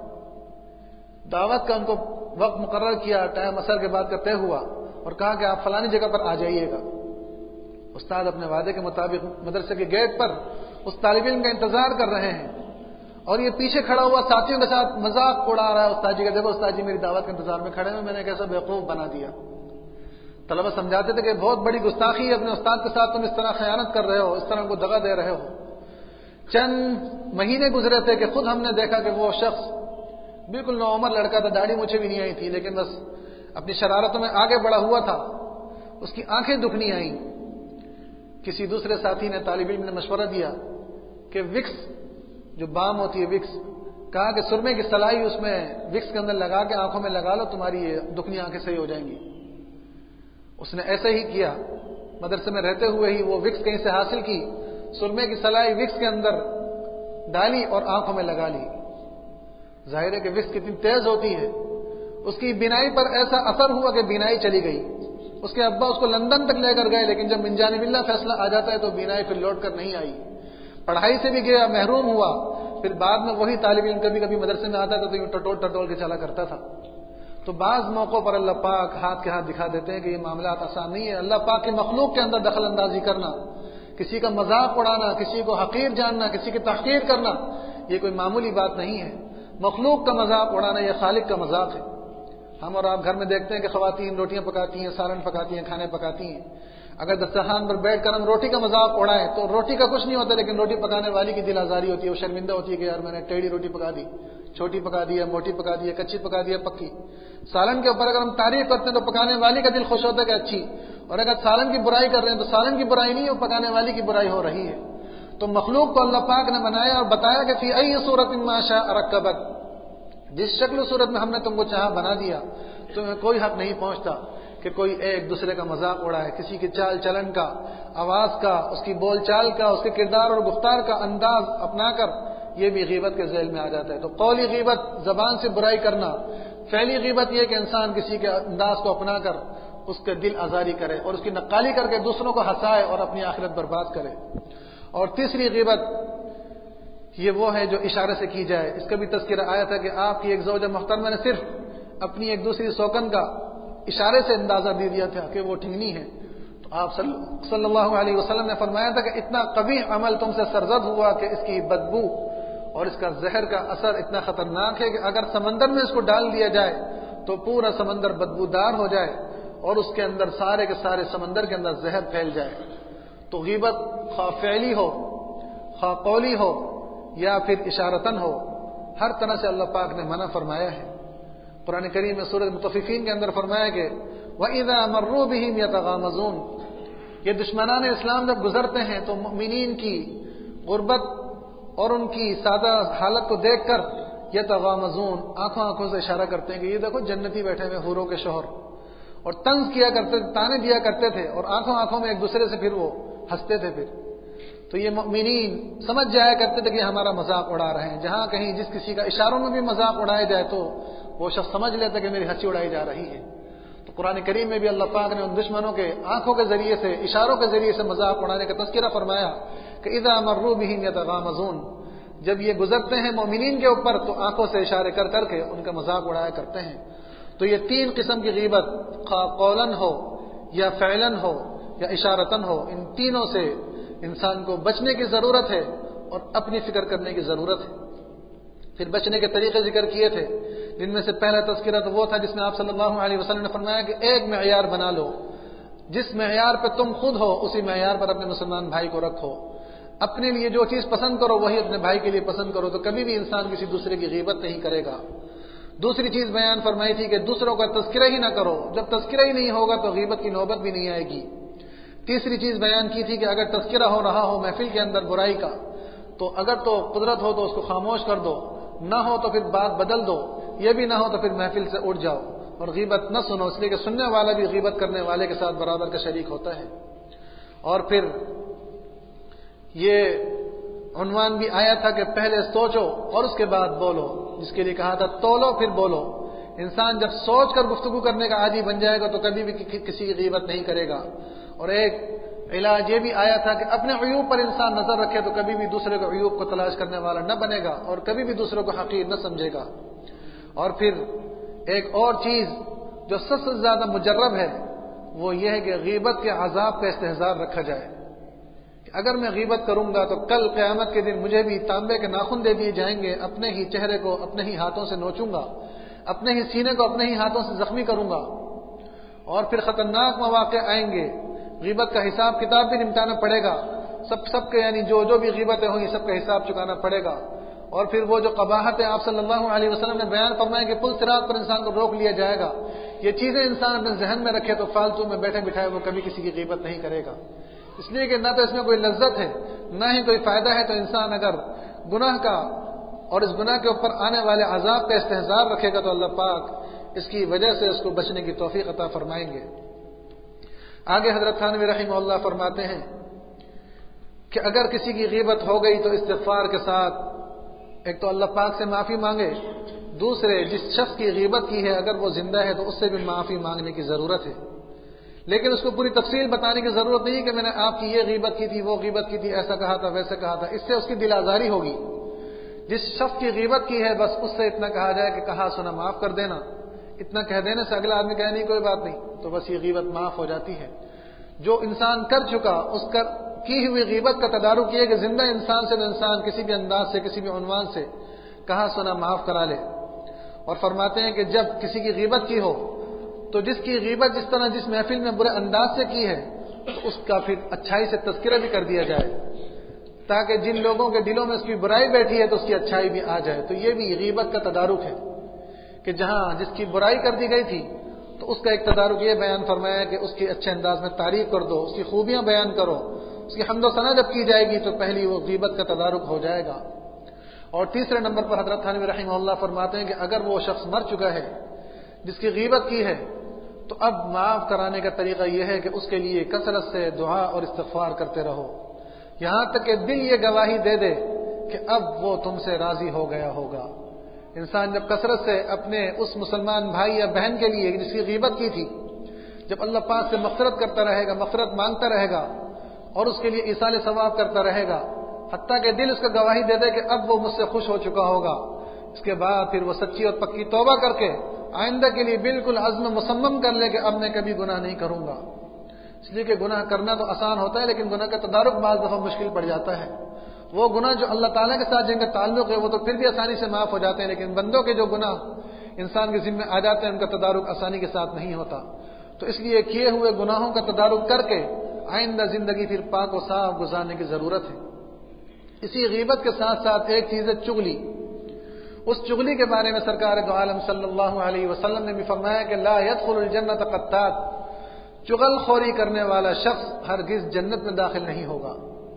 Speaker 1: دعوت کا ان کو وقت مقرر کیا، ٹائم عصر کے بعد کا طے ہوا، اور کہا کہ آپ فلانی جگہ پر آ جائیے گا. استاد اپنے وعدے کے مطابق مدرسے کے گیٹ پر اس طالب علم کا انتظار کر رہے ہیں، اور یہ پیچھے کھڑا ہوا ساتھیوں کے ساتھ مذاق اڑا رہا ہے استاد جی کا. دیکھو استاد جی میری دعوت کے انتظار میں کھڑے ہیں، میں نے کیسا بیوقوف بنا دیا. طلبہ سمجھاتے تھے کہ بہت بڑی گستاخی ہے، اپنے استاد کے ساتھ تم اس طرح خیانت کر رہے ہو، اس طرح ان کو دغا دے رہے ہو. چند مہینے گزرے تھے کہ خود ہم نے دیکھا کہ وہ شخص بالکل نوعمر لڑکا تھا، داڑھی مجھے بھی نہیں آئی تھی، لیکن بس اپنی شرارتوں میں آگے بڑھا ہوا تھا. اس کی آنکھیں دکھنی آئیں. کسی دوسرے ساتھی نے، طالب علم نے مشورہ دیا کہ وکس جو بام ہوتی ہے وکس، کہا کہ سرمے کی سلائی اس میں وکس کے اندر لگا کے آنکھوں میں لگا لو، تمہاری یہ دکھنی آنکھیں صحیح ہو جائیں گی. اس نے ایسے ہی کیا، مدرسے میں رہتے ہوئے ہی وہ وکس کہیں سے حاصل کی، سرمے کی سلائی وکس کے اندر ڈالی اور آنکھوں میں لگا لی. ظاہر ہے کہ وکس کتنی تیز ہوتی ہے، اس کی بینائی پر ایسا اثر ہوا کہ بینائی چلی گئی. اس کے ابا اس کو لندن تک لے کر گئے، لیکن جب من جانب اللہ فیصلہ آ جاتا ہے تو بینائی پھر لوٹ کر نہیں آئی، پڑھائی سے بھی گیا، محروم ہوا، پھر بعد میں وہی طالب علم کبھی کبھی مدرسے میں آتا تھا تو یوں ٹٹول ٹٹول کے چلا کرتا تھا۔ تو بعض موقعوں پر اللہ پاک ہاتھ کے ہاتھ دکھا دیتے ہیں کہ یہ معاملات آسان نہیں ہے۔ اللہ پاک کی مخلوق کے اندر دخل اندازی کرنا، کسی کا مذاق اڑانا، کسی کو حقیر جاننا، کسی کی تحقیر کرنا، یہ کوئی معمولی بات نہیں ہے۔ مخلوق کا مذاق اڑانا یہ خالق کا مذاق ہے۔ ہم اور آپ گھر میں دیکھتے ہیں کہ خواتین روٹیاں پکاتی ہیں، سالن پکاتی ہیں، کھانے پکاتی ہیں۔ اگر دسترخوان پر بیٹھ کر ہم روٹی کا مذاق اڑائیں تو روٹی کا کچھ نہیں ہوتا، لیکن روٹی پکانے والی کی دل آزاری ہوتی ہے، وہ شرمندہ ہوتی ہے کہ یار میں نے ٹیڑھی روٹی پکا دی، چھوٹی پکا دی ہے، موٹی پکا دی ہے، کچی پکا دی ہے، پکی۔ سالن کے اوپر اگر ہم تعریف کرتے ہیں تو پکانے والی کا دل خوش ہوتا ہے کہ اچھی، اور اگر سالن کی برائی کر رہے ہیں تو سالن کی برائی نہیں ہے، وہ پکانے والی کی برائی ہو رہی ہے۔ تو مخلوق کو اللہ پاک نے بنایا اور بتایا کہ فی ای صورت ما شاء رکبک، جس شکل و صورت میں ہم نے تم کو چاہا بنا دیا، تمہیں کوئی حق نہیں پہنچتا کہ کوئی ایک دوسرے کا مذاق اڑائے، کسی کی چال چلن کا، آواز کا، اس کی بول چال کا، اس کے کردار اور گفتار کا انداز اپنا کر یہ بھی غیبت کے ذیل میں آ جاتا ہے۔ تو قولی غیبت زبان سے برائی کرنا، فعلی غیبت یہ کہ انسان کسی کے انداز کو اپنا کر اس کے دل آزاری کرے اور اس کی نقالی کر کے دوسروں کو ہنسائے اور اپنی آخرت برباد کرے۔ اور تیسری غیبت یہ وہ ہے جو اشارے سے کی جائے، اس کا بھی تذکرہ آیا تھا کہ آپ کی ایک زوجہ محترمہ نے صرف اپنی ایک دوسری سوکن کا اشارے سے اندازہ دے دیا تھا کہ وہ ٹھنگنی ہے، تو آپ صلی اللہ علیہ وسلم نے فرمایا تھا کہ اتنا قبیح عمل تم سے سرزد ہوا کہ اس کی بدبو اور اس کا زہر کا اثر اتنا خطرناک ہے کہ اگر سمندر میں اس کو ڈال دیا جائے تو پورا سمندر بدبودار ہو جائے اور اس کے اندر سارے کے سارے سمندر کے اندر زہر پھیل جائے۔ تو غیبت خواہ فعلی ہو، خواہ قولی ہو یا پھر اشارتن ہو، ہر طرح سے اللہ پاک نے منع فرمایا ہے۔ قرآن کریم میں سورۃ مطففین کے اندر فرمایا کہ وَإِذَا مَرُّوا بِهِمْ يَتَغَامَزُونَ، یہ دشمنان اسلام جب گزرتے ہیں تو مؤمنین کی غربت اور ان کی سادہ حالت کو دیکھ کر یتغامزون، آنکھوں آنکھوں سے اشارہ کرتے ہیں کہ یہ دیکھو جنتی بیٹھے ہوئے حوروں کے شوہر، اور طنز کیا کرتے تھے، تانے دیا کرتے تھے، اور آنکھوں آنکھوں میں ایک دوسرے سے پھر وہ ہنستے تھے۔ پھر تو یہ مؤمنین سمجھ جایا کرتے تھے کہ ہمارا مذاق اڑا رہے ہیں، جہاں کہیں جس کسی کا اشاروں میں بھی مذاق اڑایا جائے تو وہ شخص سمجھ لیتا کہ میری ہنسی اڑائی جا رہی ہے۔ تو قرآن کریم میں بھی اللہ پاک نے ان دشمنوں کے آنکھوں کے ذریعے سے، اشاروں کے ذریعے سے مذاق اڑانے کا تذکرہ فرمایا کہ اذا مروا بهم یتغامزون، جب یہ گزرتے ہیں مومنین کے اوپر تو آنکھوں سے اشارے کر کر کے ان کا مذاق اڑایا کرتے ہیں۔ تو یہ تین قسم کی غیبت، خواہ قولاً ہو یا فعلاً ہو یا اشارتاً ہو، ان تینوں سے انسان کو بچنے کی ضرورت ہے اور اپنی فکر کرنے کی ضرورت ہے۔ پھر بچنے کے طریقے ذکر کیے تھے، جن میں سے پہلا تذکرہ تو وہ تھا جس میں آپ صلی اللہ علیہ وسلم نے فرمایا کہ ایک معیار بنا لو، جس معیار پہ تم خود ہو اسی معیار پر اپنے مسلمان بھائی کو رکھو، اپنے لیے جو چیز پسند کرو وہی اپنے بھائی کے لیے پسند کرو، تو کبھی بھی انسان کسی دوسرے کی غیبت نہیں کرے گا۔ دوسری چیز بیان فرمائی تھی کہ دوسروں کا تذکرہ ہی نہ کرو، جب تذکرہ ہی نہیں ہوگا تو غیبت کی نوبت بھی نہیں آئے گی۔ تیسری چیز بیان کی تھی کہ اگر تذکرہ ہو رہا ہو محفل کے اندر برائی کا، تو اگر تو قدرت ہو تو اس کو خاموش کر دو، نہ ہو تو پھر بات بدل دو، یہ بھی نہ ہو تو پھر محفل سے اٹھ جاؤ اور غیبت نہ سنو، اس لیے کہ سننے والا بھی غیبت کرنے والے کے ساتھ برابر کا شریک ہوتا ہے۔ اور پھر یہ عنوان بھی آیا تھا کہ پہلے سوچو اور اس کے بعد بولو، جس کے لیے کہا تھا تولو پھر بولو۔ انسان جب سوچ کر گفتگو کرنے کا عادی بن جائے گا تو کبھی بھی کسی کی غیبت نہیں کرے گا۔ اور ایک علاج یہ بھی آیا تھا کہ اپنے عیوب پر انسان نظر رکھے تو کبھی بھی دوسرے کے عیوب کو تلاش کرنے والا نہ بنے گا اور کبھی بھی دوسروں کو حقیر نہ سمجھے گا۔ اور پھر ایک اور چیز جو سب سے زیادہ مجرب ہے وہ یہ ہے کہ غیبت کے عذاب کا استحضار رکھا جائے کہ اگر میں غیبت کروں گا تو کل قیامت کے دن مجھے بھی تانبے کے ناخن دے دیے جائیں گے، اپنے ہی چہرے کو اپنے ہی ہاتھوں سے نوچوں گا، اپنے ہی سینے کو اپنے ہی ہاتھوں سے زخمی کروں گا، اور پھر خطرناک مواقع آئیں گے، غیبت کا حساب کتاب بھی نمٹانا پڑے گا، سب سب کے یعنی جو جو بھی غیبتیں ہوں گی سب کا حساب چکانا پڑے گا۔ اور پھر وہ جو قباحت ہے آپ صلی اللہ علیہ وسلم نے بیان فرمایا کہ پل صراط پر انسان کو روک لیا جائے گا، یہ چیزیں انسان اپنے ذہن میں رکھے تو فالتو میں بیٹھے بٹھائے وہ کبھی کسی کی غیبت نہیں کرے گا، اس لیے کہ نہ تو اس میں کوئی لذت ہے نہ ہی کوئی فائدہ ہے۔ تو انسان اگر گناہ کا اور اس گناہ کے اوپر آنے والے عذاب کا استحضار رکھے گا تو اللہ پاک اس کی وجہ سے اس کو بچنے کی توفیق عطا فرمائیں گے۔ آگے حضرت تھانوی رحمہ اللہ فرماتے ہیں کہ اگر کسی کی غیبت ہو گئی تو استغفار کے ساتھ ایک تو اللہ پاک سے معافی مانگے، دوسرے جس شخص کی غیبت کی ہے اگر وہ زندہ ہے تو اس سے بھی معافی مانگنے کی ضرورت ہے۔ لیکن اس کو پوری تفصیل بتانے کی ضرورت نہیں کہ میں نے آپ کی یہ غیبت کی تھی، وہ غیبت کی تھی، ایسا کہا تھا، ویسے کہا تھا. اس سے اس کی دل آزاری ہوگی. جس شخص کی غیبت کی ہے بس اس سے اتنا کہا جائے کہ کہا سنا معاف کر دینا. اتنا کہہ دینے سے اگلا آدمی کہے نہیں کوئی بات نہیں، تو بس یہ غیبت معاف ہو جاتی ہے. جو انسان کر چکا اس کر کی ہوئی غیبت کا تدارک یہ کہ زندہ انسان سے جو انسان کسی بھی انداز سے کسی بھی عنوان سے کہا سنا معاف کرا لے. اور فرماتے ہیں کہ جب کسی کی غیبت کی ہو تو جس کی غیبت جس طرح جس محفل میں برے انداز سے کی ہے تو اس کا پھر اچھائی سے تذکرہ بھی کر دیا جائے، تاکہ جن لوگوں کے دلوں میں اس کی برائی بیٹھی ہے تو اس کی اچھائی بھی آ جائے. تو یہ بھی غیبت کا تدارک ہے کہ جہاں جس کی برائی کر دی گئی تھی تو اس کا ایک تدارک یہ بیان فرمایا کہ اس کی اچھے انداز میں تعریف کر دو، اس کی خوبیاں بیان کرو، اس کی حمد و ثنا جب کی جائے گی تو پہلی وہ غیبت کا تدارک ہو جائے گا. اور تیسرے نمبر پر حضرت تھانوی رحمہ اللہ فرماتے ہیں کہ اگر وہ شخص مر چکا ہے جس کی غیبت کی ہے تو اب معاف کرانے کا طریقہ یہ ہے کہ اس کے لیے کثرت سے دعا اور استغفار کرتے رہو، یہاں تک کہ دل یہ گواہی دے دے کہ اب وہ تم سے راضی ہو گیا ہوگا. انسان جب کثرت سے اپنے اس مسلمان بھائی یا بہن کے لیے جس کی غیبت کی تھی جب اللہ پاک سے مغفرت کرتا رہے گا، مغفرت مانگتا رہے گا اور اس کے لیے ایصال ثواب کرتا رہے گا، حتیٰ کہ دل اس کا گواہی دے دے کہ اب وہ مجھ سے خوش ہو چکا ہوگا، اس کے بعد پھر وہ سچی اور پکی توبہ کر کے آئندہ کے لیے بالکل عزم مصمم کر لے کہ اب میں کبھی گناہ نہیں کروں گا. اس لیے کہ گناہ کرنا تو آسان ہوتا ہے لیکن گناہ کا تدارک بعض دفعہ مشکل پڑ جاتا ہے. وہ گناہ جو اللہ تعالیٰ کے ساتھ جن کا تعلق ہے وہ تو پھر بھی آسانی سے معاف ہو جاتے ہیں، لیکن بندوں کے جو گناہ انسان کے ذمہ آ جاتے ہیں ان کا تدارک آسانی کے ساتھ نہیں ہوتا. تو اس لیے کیے ہوئے گناہوں کا تدارک کر کے آئندہ زندگی پھر پاک و صاف گزارنے کی ضرورت ہے. اسی غیبت کے ساتھ ساتھ ایک چیز ہے چغلی. اس چغلی کے بارے میں سرکار دو عالم صلی اللہ علیہ وسلم نے بھی فرمایا کہ لا يدخل الجنت قطات، چغل خوری کرنے والا شخص ہرگز جنت میں داخل نہیں ہوگا.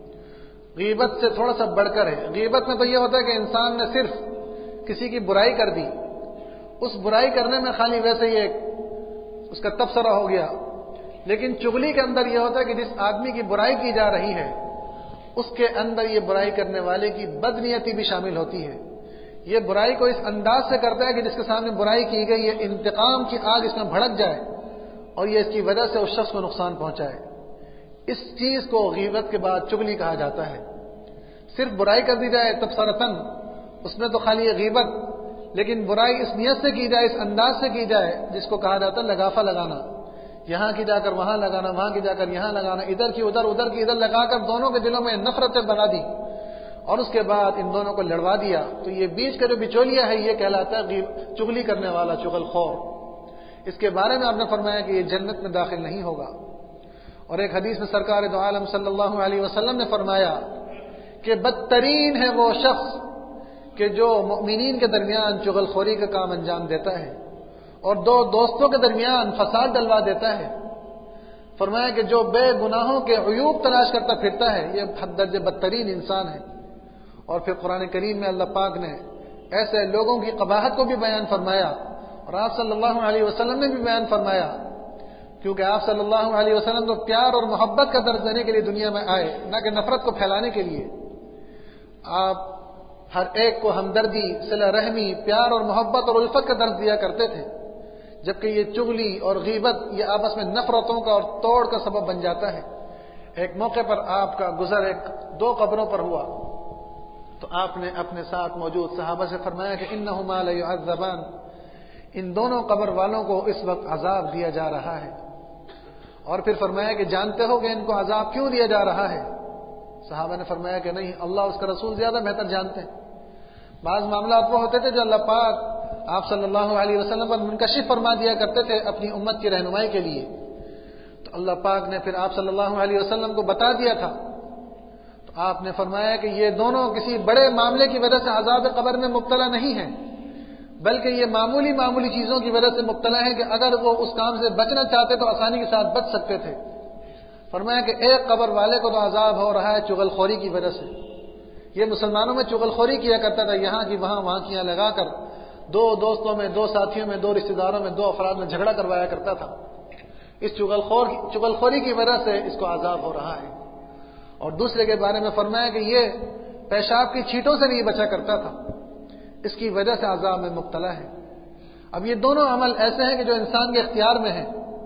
Speaker 1: غیبت سے تھوڑا سا بڑھ کر ہے. غیبت میں تو یہ ہوتا ہے کہ انسان نے صرف کسی کی برائی کر دی، اس برائی کرنے میں خالی ویسے یہ اس کا تبصرہ ہو گیا، لیکن چغلی کے اندر یہ ہوتا ہے کہ جس آدمی کی برائی کی جا رہی ہے اس کے اندر یہ برائی کرنے والے کی بدنیتی بھی شامل ہوتی ہے. یہ برائی کو اس انداز سے کرتا ہے کہ جس کے سامنے برائی کی گئی ہے انتقام کی آگ اس میں بھڑک جائے اور یہ اس کی وجہ سے اس شخص کو نقصان پہنچائے. اس چیز کو غیبت کے بعد چغلی کہا جاتا ہے. صرف برائی کر دی جائے تبصرتاً، اس میں تو خالی غیبت، لیکن برائی اس نیت سے کی جائے، اس انداز سے کی جائے جس کو کہا جاتا ہے لگافہ لگانا. یہاں کی جا کر وہاں لگانا، وہاں کی جا کر یہاں لگانا، ادھر کی ادھر، ادھر کی ادھر لگا کر دونوں کے دلوں میں نفرتیں بنا دی اور اس کے بعد ان دونوں کو لڑوا دیا. تو یہ بیچ کا جو بچولیا ہے یہ کہلاتا ہے چغلی کرنے والا، چغل خور. اس کے بارے میں آپ نے فرمایا کہ یہ جنت میں داخل نہیں ہوگا. اور ایک حدیث میں سرکار دو عالم صلی اللہ علیہ وسلم نے فرمایا کہ بدترین ہے وہ شخص کہ جو مؤمنین کے درمیان چغل خوری کا کام انجام دیتا ہے اور دو دوستوں کے درمیان فساد ڈلوا دیتا ہے. فرمایا کہ جو بے گناہوں کے عیوب تلاش کرتا پھرتا ہے یہ حد درجے بدترین انسان ہے. اور پھر قرآن کریم میں اللہ پاک نے ایسے لوگوں کی قباحت کو بھی بیان فرمایا اور آپ صلی اللہ علیہ وسلم نے بھی بیان فرمایا، کیونکہ آپ صلی اللہ علیہ وسلم تو پیار اور محبت کا درس دینے کے لیے دنیا میں آئے، نہ کہ نفرت کو پھیلانے کے لیے. آپ ہر ایک کو ہمدردی، صلہ رحمی، پیار اور محبت اور الفت کا درس دیا کرتے تھے، جبکہ یہ چغلی اور غیبت یہ آپس میں نفرتوں کا اور توڑ کا سبب بن جاتا ہے. ایک موقع پر آپ کا گزر ایک دو قبروں پر ہوا تو آپ نے اپنے ساتھ موجود صحابہ سے فرمایا کہ انہما لیعذبان، ان دونوں قبر والوں کو اس وقت عذاب دیا جا رہا ہے. اور پھر فرمایا کہ جانتے ہو کہ ان کو عذاب کیوں دیا جا رہا ہے؟ صحابہ نے فرمایا کہ نہیں، اللہ اس کا رسول زیادہ بہتر جانتے ہیں. بعض معاملات وہ ہوتے تھے جو اللہ پاک آپ صلی اللہ علیہ وسلم پر منکشف فرما دیا کرتے تھے اپنی امت کی رہنمائی کے لیے، تو اللہ پاک نے پھر آپ صلی اللہ علیہ وسلم کو بتا دیا تھا. تو آپ نے فرمایا کہ یہ دونوں کسی بڑے معاملے کی وجہ سے عذاب قبر میں مبتلا نہیں ہیں، بلکہ یہ معمولی معمولی چیزوں کی وجہ سے مبتلا ہیں کہ اگر وہ اس کام سے بچنا چاہتے تو آسانی کے ساتھ بچ سکتے تھے. فرمایا کہ ایک قبر والے کو تو عذاب ہو رہا ہے چغل خوری کی وجہ سے. یہ مسلمانوں میں چغل خوری کیا کرتا تھا، یہاں کی وہاں وہاں کی یہاں لگا کر دو دوستوں میں، دو ساتھیوں میں، دو رشتہ داروں میں، دو افراد میں جھگڑا کروایا کرتا تھا. اس چغل خور چغل خوری کی وجہ سے اس کو عذاب ہو رہا ہے. اور دوسرے کے بارے میں فرمایا کہ یہ پیشاب کی چھینٹوں سے نہیں بچا کرتا تھا، اس کی وجہ سے عذاب میں مبتلا ہے. اب یہ دونوں عمل ایسے ہیں کہ جو انسان کے اختیار میں ہیں،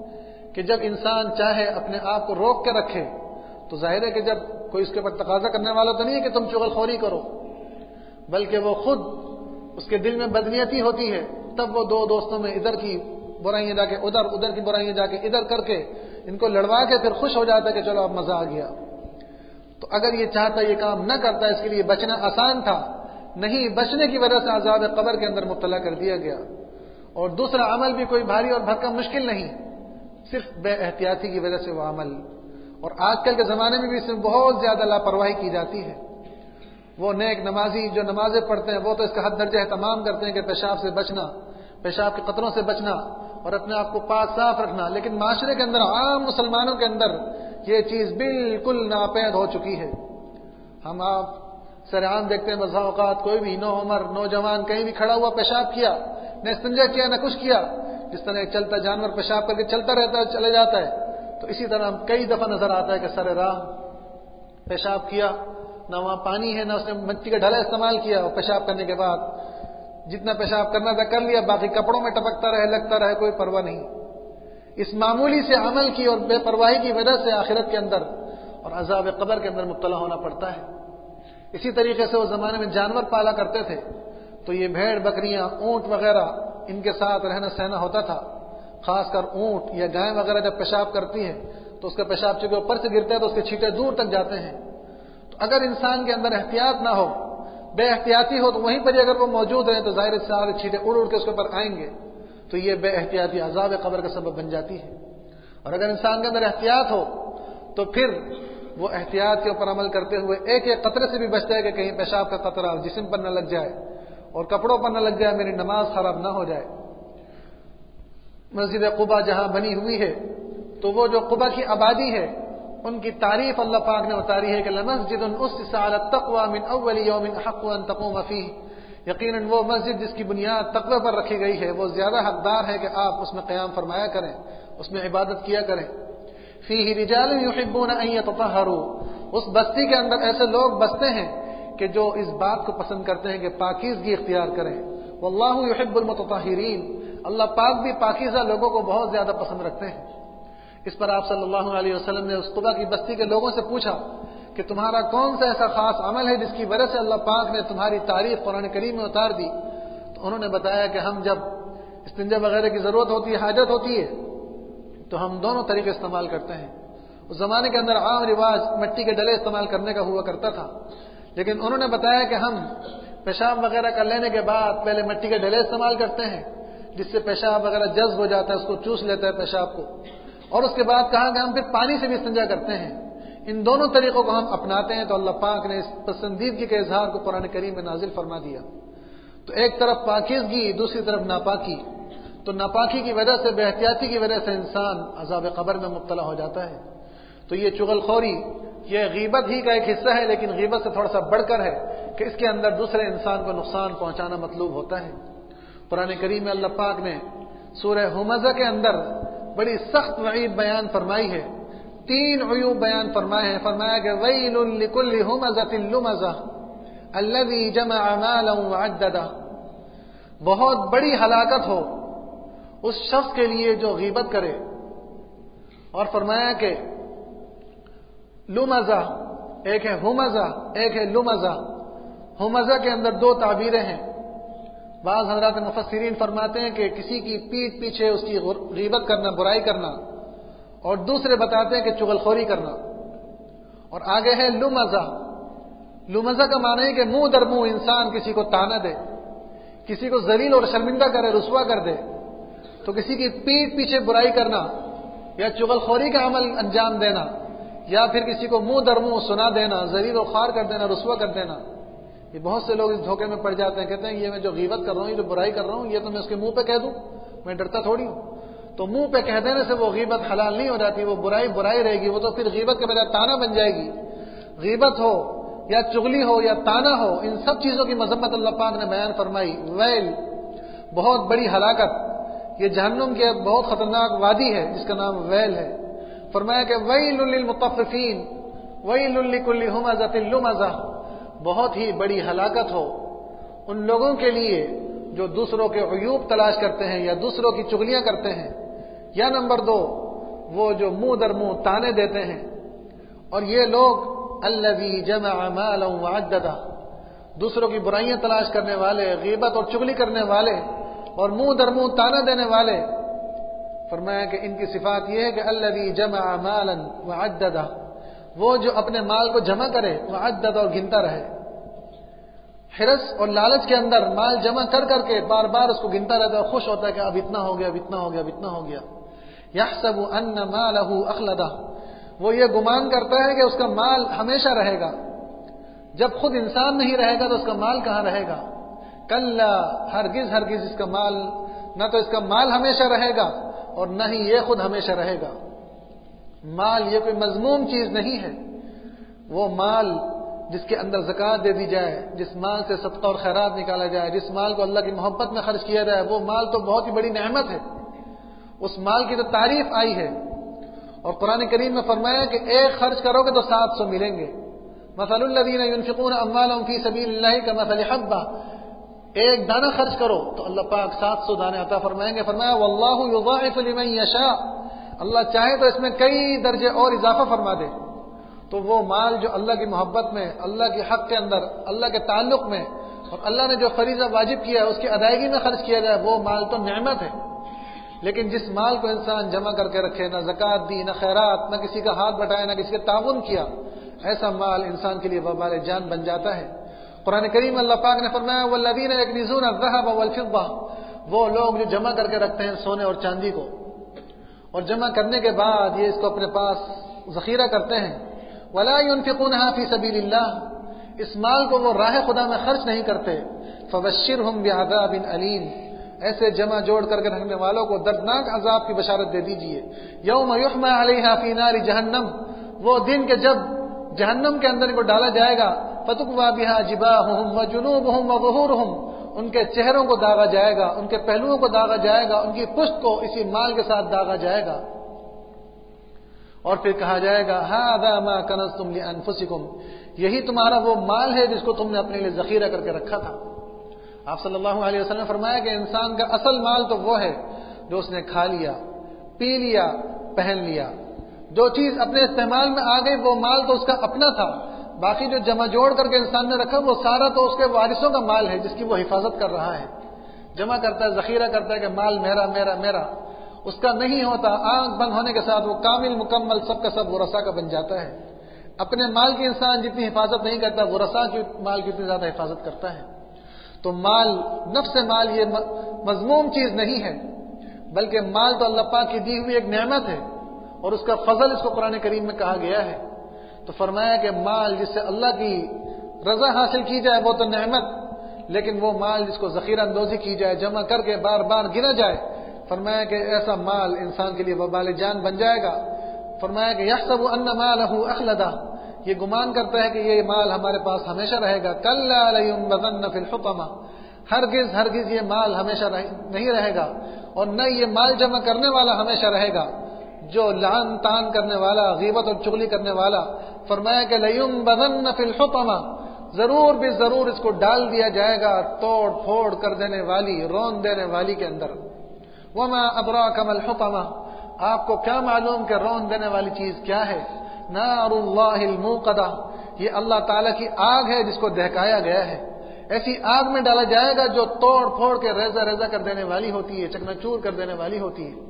Speaker 1: کہ جب انسان چاہے اپنے آپ کو روک کے رکھے تو ظاہر ہے کہ جب کوئی اس کے اوپر تقاضا کرنے والا تو نہیں ہے کہ تم چغل خوری کرو، بلکہ وہ خود اس کے دل میں بدنیتی ہوتی ہے، تب وہ دو دوستوں میں ادھر کی برائیاں جا کے ادھر، ادھر کی برائیاں جا کے ادھر کر کے ان کو لڑوا کے پھر خوش ہو جاتا ہے کہ چلو اب مزہ آ گیا۔ تو اگر یہ چاہتا یہ کام نہ کرتا، اس کے لیے بچنا آسان تھا، نہیں بچنے کی وجہ سے عذاب قبر کے اندر مبتلا کر دیا گیا۔ اور دوسرا عمل بھی کوئی بھاری اور بھرکم مشکل نہیں، صرف بے احتیاطی کی وجہ سے وہ عمل، اور آج کل کے زمانے میں بھی اس میں بہت زیادہ لاپرواہی کی جاتی ہے۔ وہ نیک نمازی جو نمازیں پڑھتے ہیں وہ تو اس کا حد درجہ اہتمام کرتے ہیں کہ پیشاب سے بچنا، پیشاب کے قطروں سے بچنا اور اپنے آپ کو پاک صاف رکھنا، لیکن معاشرے کے اندر عام مسلمانوں کے اندر یہ چیز بالکل ناپید ہو چکی ہے۔ ہم آپ سرعام دیکھتے ہیں بعض اوقات کوئی بھی نو عمر نوجوان کہیں بھی کھڑا ہوا پیشاب کیا، نہ استنجا کیا نہ کچھ کیا، جس طرح ایک چلتا جانور پیشاب کر کے چلتا رہتا ہے چلے جاتا ہے، تو اسی طرح کئی دفعہ نظر آتا ہے کہ سر راہ پیشاب کیا، نہ وہاں پانی ہے نہ اس نے مٹی کا ڈھلا استعمال کیا، اور پیشاب کرنے کے بعد جتنا پیشاب کرنا تھا کر لیا، باقی کپڑوں میں ٹپکتا رہے لگتا رہے، کوئی پرواہ نہیں۔ اس معمولی سے عمل کی اور بے پرواہی کی وجہ سے آخرت کے اندر اور عذاب قبر کے اندر مبتلا ہونا پڑتا ہے۔ اسی طریقے سے وہ زمانے میں جانور پالا کرتے تھے، تو یہ بھیڑ بکریاں اونٹ وغیرہ ان کے ساتھ رہنا سہنا ہوتا تھا، خاص کر اونٹ یا گائے وغیرہ جب پیشاب کرتی ہے تو اس کا پیشاب چونکہ اوپر سے گرتا ہے تو اس کے چھینٹے دور تک جاتے ہیں۔ تو اگر انسان کے اندر احتیاط نہ ہو، بے احتیاطی ہو، تو وہیں پر اگر وہ موجود رہے تو ظاہر سارے چھینٹے اڑ اڑ کے اس کے اوپر آئیں گے، تو یہ بے احتیاطی عذاب قبر کا سبب بن جاتی ہے۔ اور اگر انسان کے اندر احتیاط ہو تو پھر وہ احتیاط کے اوپر عمل کرتے ہوئے ایک ایک قطرے سے بھی بچتا ہے کہ کہیں پیشاب کا قطرہ جسم پر نہ لگ جائے اور کپڑوں پر نہ لگ جائے، میری نماز خراب نہ ہو جائے۔ مسجد قباء جہاں بنی ہوئی ہے تو وہ جو قباء کی آبادی ہے ان کی تعریف اللہ پاک نے اتاری ہے کہ لمسجد اسس علی التقوى من اول یوم احق ان تقوم فیہ، یقیناً وہ مسجد جس کی بنیاد تقوی پر رکھی گئی ہے وہ زیادہ حقدار ہے کہ آپ اس میں قیام فرمایا کریں، اس میں عبادت کیا کریں۔ فیہ رجال یحبون ان یتطہروا، اس بستی کے اندر ایسے لوگ بستے ہیں کہ جو اس بات کو پسند کرتے ہیں کہ پاکیزگی اختیار کریں۔ واللہ یحب المتطہرین، اللہ پاک بھی پاکیزہ لوگوں کو بہت زیادہ پسند رکھتے ہیں۔ اس پر آپ صلی اللہ علیہ وسلم نے اس قباء کی بستی کے لوگوں سے پوچھا کہ تمہارا کون سا ایسا خاص عمل ہے جس کی وجہ سے اللہ پاک نے تمہاری تعریف قرآن کریم میں اتار دی؟ تو انہوں نے بتایا کہ ہم جب استنجا وغیرہ کی ضرورت ہوتی ہے، حاجت ہوتی ہے، تو ہم دونوں طریقے استعمال کرتے ہیں۔ اس زمانے کے اندر عام رواج مٹی کے ڈلے استعمال کرنے کا ہوا کرتا تھا، لیکن انہوں نے بتایا کہ ہم پیشاب وغیرہ کر لینے کے بعد پہلے مٹی کے ڈلے استعمال کرتے ہیں جس سے پیشاب وغیرہ جذب ہو جاتا ہے، اس کو چوس لیتا ہے پیشاب کو، اور اس کے بعد کہا کہ ہم پھر پانی سے بھی استنجا کرتے ہیں۔ ان دونوں طریقوں کو ہم اپناتے ہیں تو اللہ پاک نے اس پسندیدگی کے اظہار کو قرآن کریم میں نازل فرما دیا۔ تو ایک طرف پاکیزگی، دوسری طرف ناپاکی، تو ناپاکی کی وجہ سے، بے احتیاطی کی وجہ سے انسان عذاب قبر میں مبتلا ہو جاتا ہے۔ تو یہ چغل خوری یہ غیبت ہی کا ایک حصہ ہے، لیکن غیبت سے تھوڑا سا بڑھ کر ہے کہ اس کے اندر دوسرے انسان کو نقصان پہنچانا مطلوب ہوتا ہے۔ قرآن کریم میں اللہ پاک نے سورہ ہمزہ کے اندر بڑی سخت وعید بیان فرمائی ہے، تین عیوب بیان فرمائے ہیں۔ فرمایا کہ ویل لکل ہمزۃ لمزہ الذی جمع مالا وعددہ، بہت بڑی ہلاکت ہو اس شخص کے لیے جو غیبت کرے۔ اور فرمایا کہ لمزہ ایک ہے ہمزہ، ایک ہے لمزہ۔ ہمزہ کے اندر دو تعبیریں ہیں، بعض حضرات مفسرین فرماتے ہیں کہ کسی کی پیٹھ پیچھے اس کی غیبت کرنا، برائی کرنا، اور دوسرے بتاتے ہیں کہ چغل خوری کرنا۔ اور آگے ہے لمزہ، لمزہ کا معنی ہے کہ منہ در منہ انسان کسی کو تانا دے، کسی کو ذلیل اور شرمندہ کرے، رسوا کر دے۔ تو کسی کی پیٹھ پیچھے برائی کرنا یا چغل خوری کا عمل انجام دینا، یا پھر کسی کو منہ در منہ سنا دینا، ذلیل و خوار کر دینا، رسوا کر دینا، یہ بہت سے لوگ اس دھوکے میں پڑ جاتے ہیں، کہتے ہیں یہ میں جو غیبت کر رہا ہوں، یہ جو برائی کر رہا ہوں، یہ تو میں اس کے منہ پہ کہہ دوں، میں ڈرتا تھوڑی ہوں۔ تو منہ پہ کہہ دینے سے وہ غیبت حلال نہیں ہو جاتی، وہ برائی برائی رہے گی، وہ تو پھر غیبت کے بجائے تانا بن جائے گی۔ غیبت ہو یا چغلی ہو یا تانا ہو، ان سب چیزوں کی مذمت اللہ پاک نے بیان فرمائی۔ ویل، بہت بڑی ہلاکت، یہ جہنم کی ایک بہت خطرناک وادی ہے جس کا نام ویل ہے۔ فرمایا کہ ویل للمطففین ویل لکل ہمزۃ لمزہ، بہت ہی بڑی ہلاکت ہو ان لوگوں کے لیے جو دوسروں کے عیوب تلاش کرتے ہیں یا دوسروں کی چغلیاں کرتے ہیں۔ یا نمبر دو، وہ جو منہ در منہ تانے دیتے ہیں، اور یہ لوگ الذی جمع مالا وعددہ، دوسروں کی برائیاں تلاش کرنے والے، غیبت اور چغلی کرنے والے اور منہ در منہ تانا دینے والے، فرمایا کہ ان کی صفات یہ ہے کہ الذی جمع مالا وعددہ، وہ جو اپنے مال کو جمع کرے، وعدد اور گنتا رہے، حرص اور لالچ کے اندر مال جمع کر کر کے بار بار اس کو گنتا رہتا ہے اور خوش ہوتا ہے کہ اب اتنا ہو گیا، اب اتنا ہو گیا، اب اتنا ہو گیا۔ یحسب ان مالہ اخلدہ، وہ یہ گمان کرتا ہے کہ اس کا مال ہمیشہ رہے گا، جب خود انسان نہیں رہے گا تو اس کا مال کہاں رہے گا؟ کلا، ہرگز ہرگز اس کا مال، نہ تو اس کا مال ہمیشہ رہے گا اور نہ ہی یہ خود ہمیشہ رہے گا۔ مال یہ کوئی مذموم چیز نہیں ہے، وہ مال جس کے اندر زکوٰۃ دے دی جائے، جس مال سے صدقہ اور خیرات نکالا جائے، جس مال کو اللہ کی محبت میں خرچ کیا جائے، وہ مال تو بہت ہی بڑی نعمت ہے، اس مال کی تو تعریف آئی ہے۔ اور قرآن کریم میں فرمایا کہ ایک خرچ کرو گے تو سات سو ملیں گے۔ مثل الذین ینفقون اموالهم فی سبیل اللہ کمثل حبہ، ایک دانہ خرچ کرو تو اللہ پاک سات سو دانے عطا فرمائیں گے۔ فرمایا واللہ یضاعف لمن یشاء، اللہ چاہے تو اس میں کئی درجے اور اضافہ فرما دے۔ تو وہ مال جو اللہ کی محبت میں، اللہ کے حق کے اندر، اللہ کے تعلق میں، اور اللہ نے جو فریضہ واجب کیا ہے اس کی ادائیگی میں خرچ کیا جائے، وہ مال تو نعمت ہے۔ لیکن جس مال کو انسان جمع کر کے رکھے، نہ زکوٰۃ دی، نہ خیرات، نہ کسی کا ہاتھ بٹایا، نہ کسی کا تعاون کیا، ایسا مال انسان کے لیے وبال جان بن جاتا ہے۔ قرآن کریم اللہ پاک نے فرمایا والذین یکنزون الذهب والفضة، وہ لوگ جو جمع کر کے رکھتے ہیں سونے اور چاندی کو، اور جمع کرنے کے بعد یہ اس کو اپنے پاس ذخیرہ کرتے ہیں، ولا ينفقونها في سبيل الله، اس مال کو وہ راہ خدا میں خرچ نہیں کرتے، فبشرهم بعذاب الیم، ایسے جمع جوڑ کر کے رکھنے والوں کو دردناک عذاب کی بشارت دے دیجئے۔ یوم یحمى علیہا فی نار جہنم، وہ دن کے جب جہنم کے اندر کو ڈالا جائے گا، فتکوی بہا جباہہم وجنوبہم وظہورہم، ان کے چہروں کو داغا جائے گا، ان کے پہلوؤں کو داغا جائے گا، ان کی پشت کو اسی مال کے ساتھ داغا جائے گا، اور پھر کہا جائے گا ھذا ما کنزتم لانفسکم، یہی تمہارا وہ مال ہے جس کو تم نے اپنے لیے ذخیرہ کر کے رکھا تھا۔ آپ صلی اللہ علیہ وسلم نے فرمایا کہ انسان کا اصل مال تو وہ ہے جو اس نے کھا لیا، پی لیا، پہن لیا، جو چیز اپنے استعمال میں آ گئی وہ مال تو اس کا اپنا تھا، باقی جو جمع جوڑ کر کے انسان نے رکھا وہ سارا تو اس کے وارثوں کا مال ہے جس کی وہ حفاظت کر رہا ہے، جمع کرتا ہے، ذخیرہ کرتا ہے کہ مال میرا میرا میرا، اس کا نہیں ہوتا، آنکھ بند ہونے کے ساتھ وہ کامل مکمل سب کا سب ورثاء کا بن جاتا ہے۔ اپنے مال کی انسان جتنی حفاظت نہیں کرتا، ورثاء کی مال کی اتنی زیادہ حفاظت کرتا ہے۔ تو مال، نفس مال یہ مذموم چیز نہیں ہے، بلکہ مال تو اللہ پاک کی دی ہوئی ایک نعمت ہے، اور اس کا فضل اس کو قرآن کریم میں کہا گیا ہے۔ تو فرمایا کہ مال جس سے اللہ کی رضا حاصل کی جائے وہ تو نعمت، لیکن وہ مال جس کو ذخیرہ اندوزی کی جائے، جمع کر کے بار بار گنا جائے، فرمایا کہ ایسا مال انسان کے لیے وبال جان بن جائے گا۔ فرمایا کہ یحسب ان مالہ اخلدہ، یہ گمان کرتا ہے کہ یہ مال ہمارے پاس ہمیشہ رہے گا، کلا لینبذن فی الحطمہ، ہرگز ہرگز یہ مال ہمیشہ نہیں رہے گا، اور نہ یہ مال جمع کرنے والا ہمیشہ رہے گا، جو لعن تان کرنے والا، غیبت اور چغلی کرنے والا۔ فرمایا کہ لینبذن فی الحطمہ، ضرور بھی ضرور اس کو ڈال دیا جائے گا توڑ پھوڑ کر دینے والی، رون دینے والی کے اندر۔ وما ادراک ما الحطمہ، آپ کو کیا معلوم کہ رون دینے والی چیز کیا ہے؟ نار اللہ الموقدہ، یہ اللہ تعالیٰ کی آگ ہے جس کو دہکایا گیا ہے، ایسی آگ میں ڈالا جائے گا جو توڑ پھوڑ کے ریزہ ریزہ کر دینے والی ہوتی ہے، چکنا چور کر دینے والی ہوتی ہے۔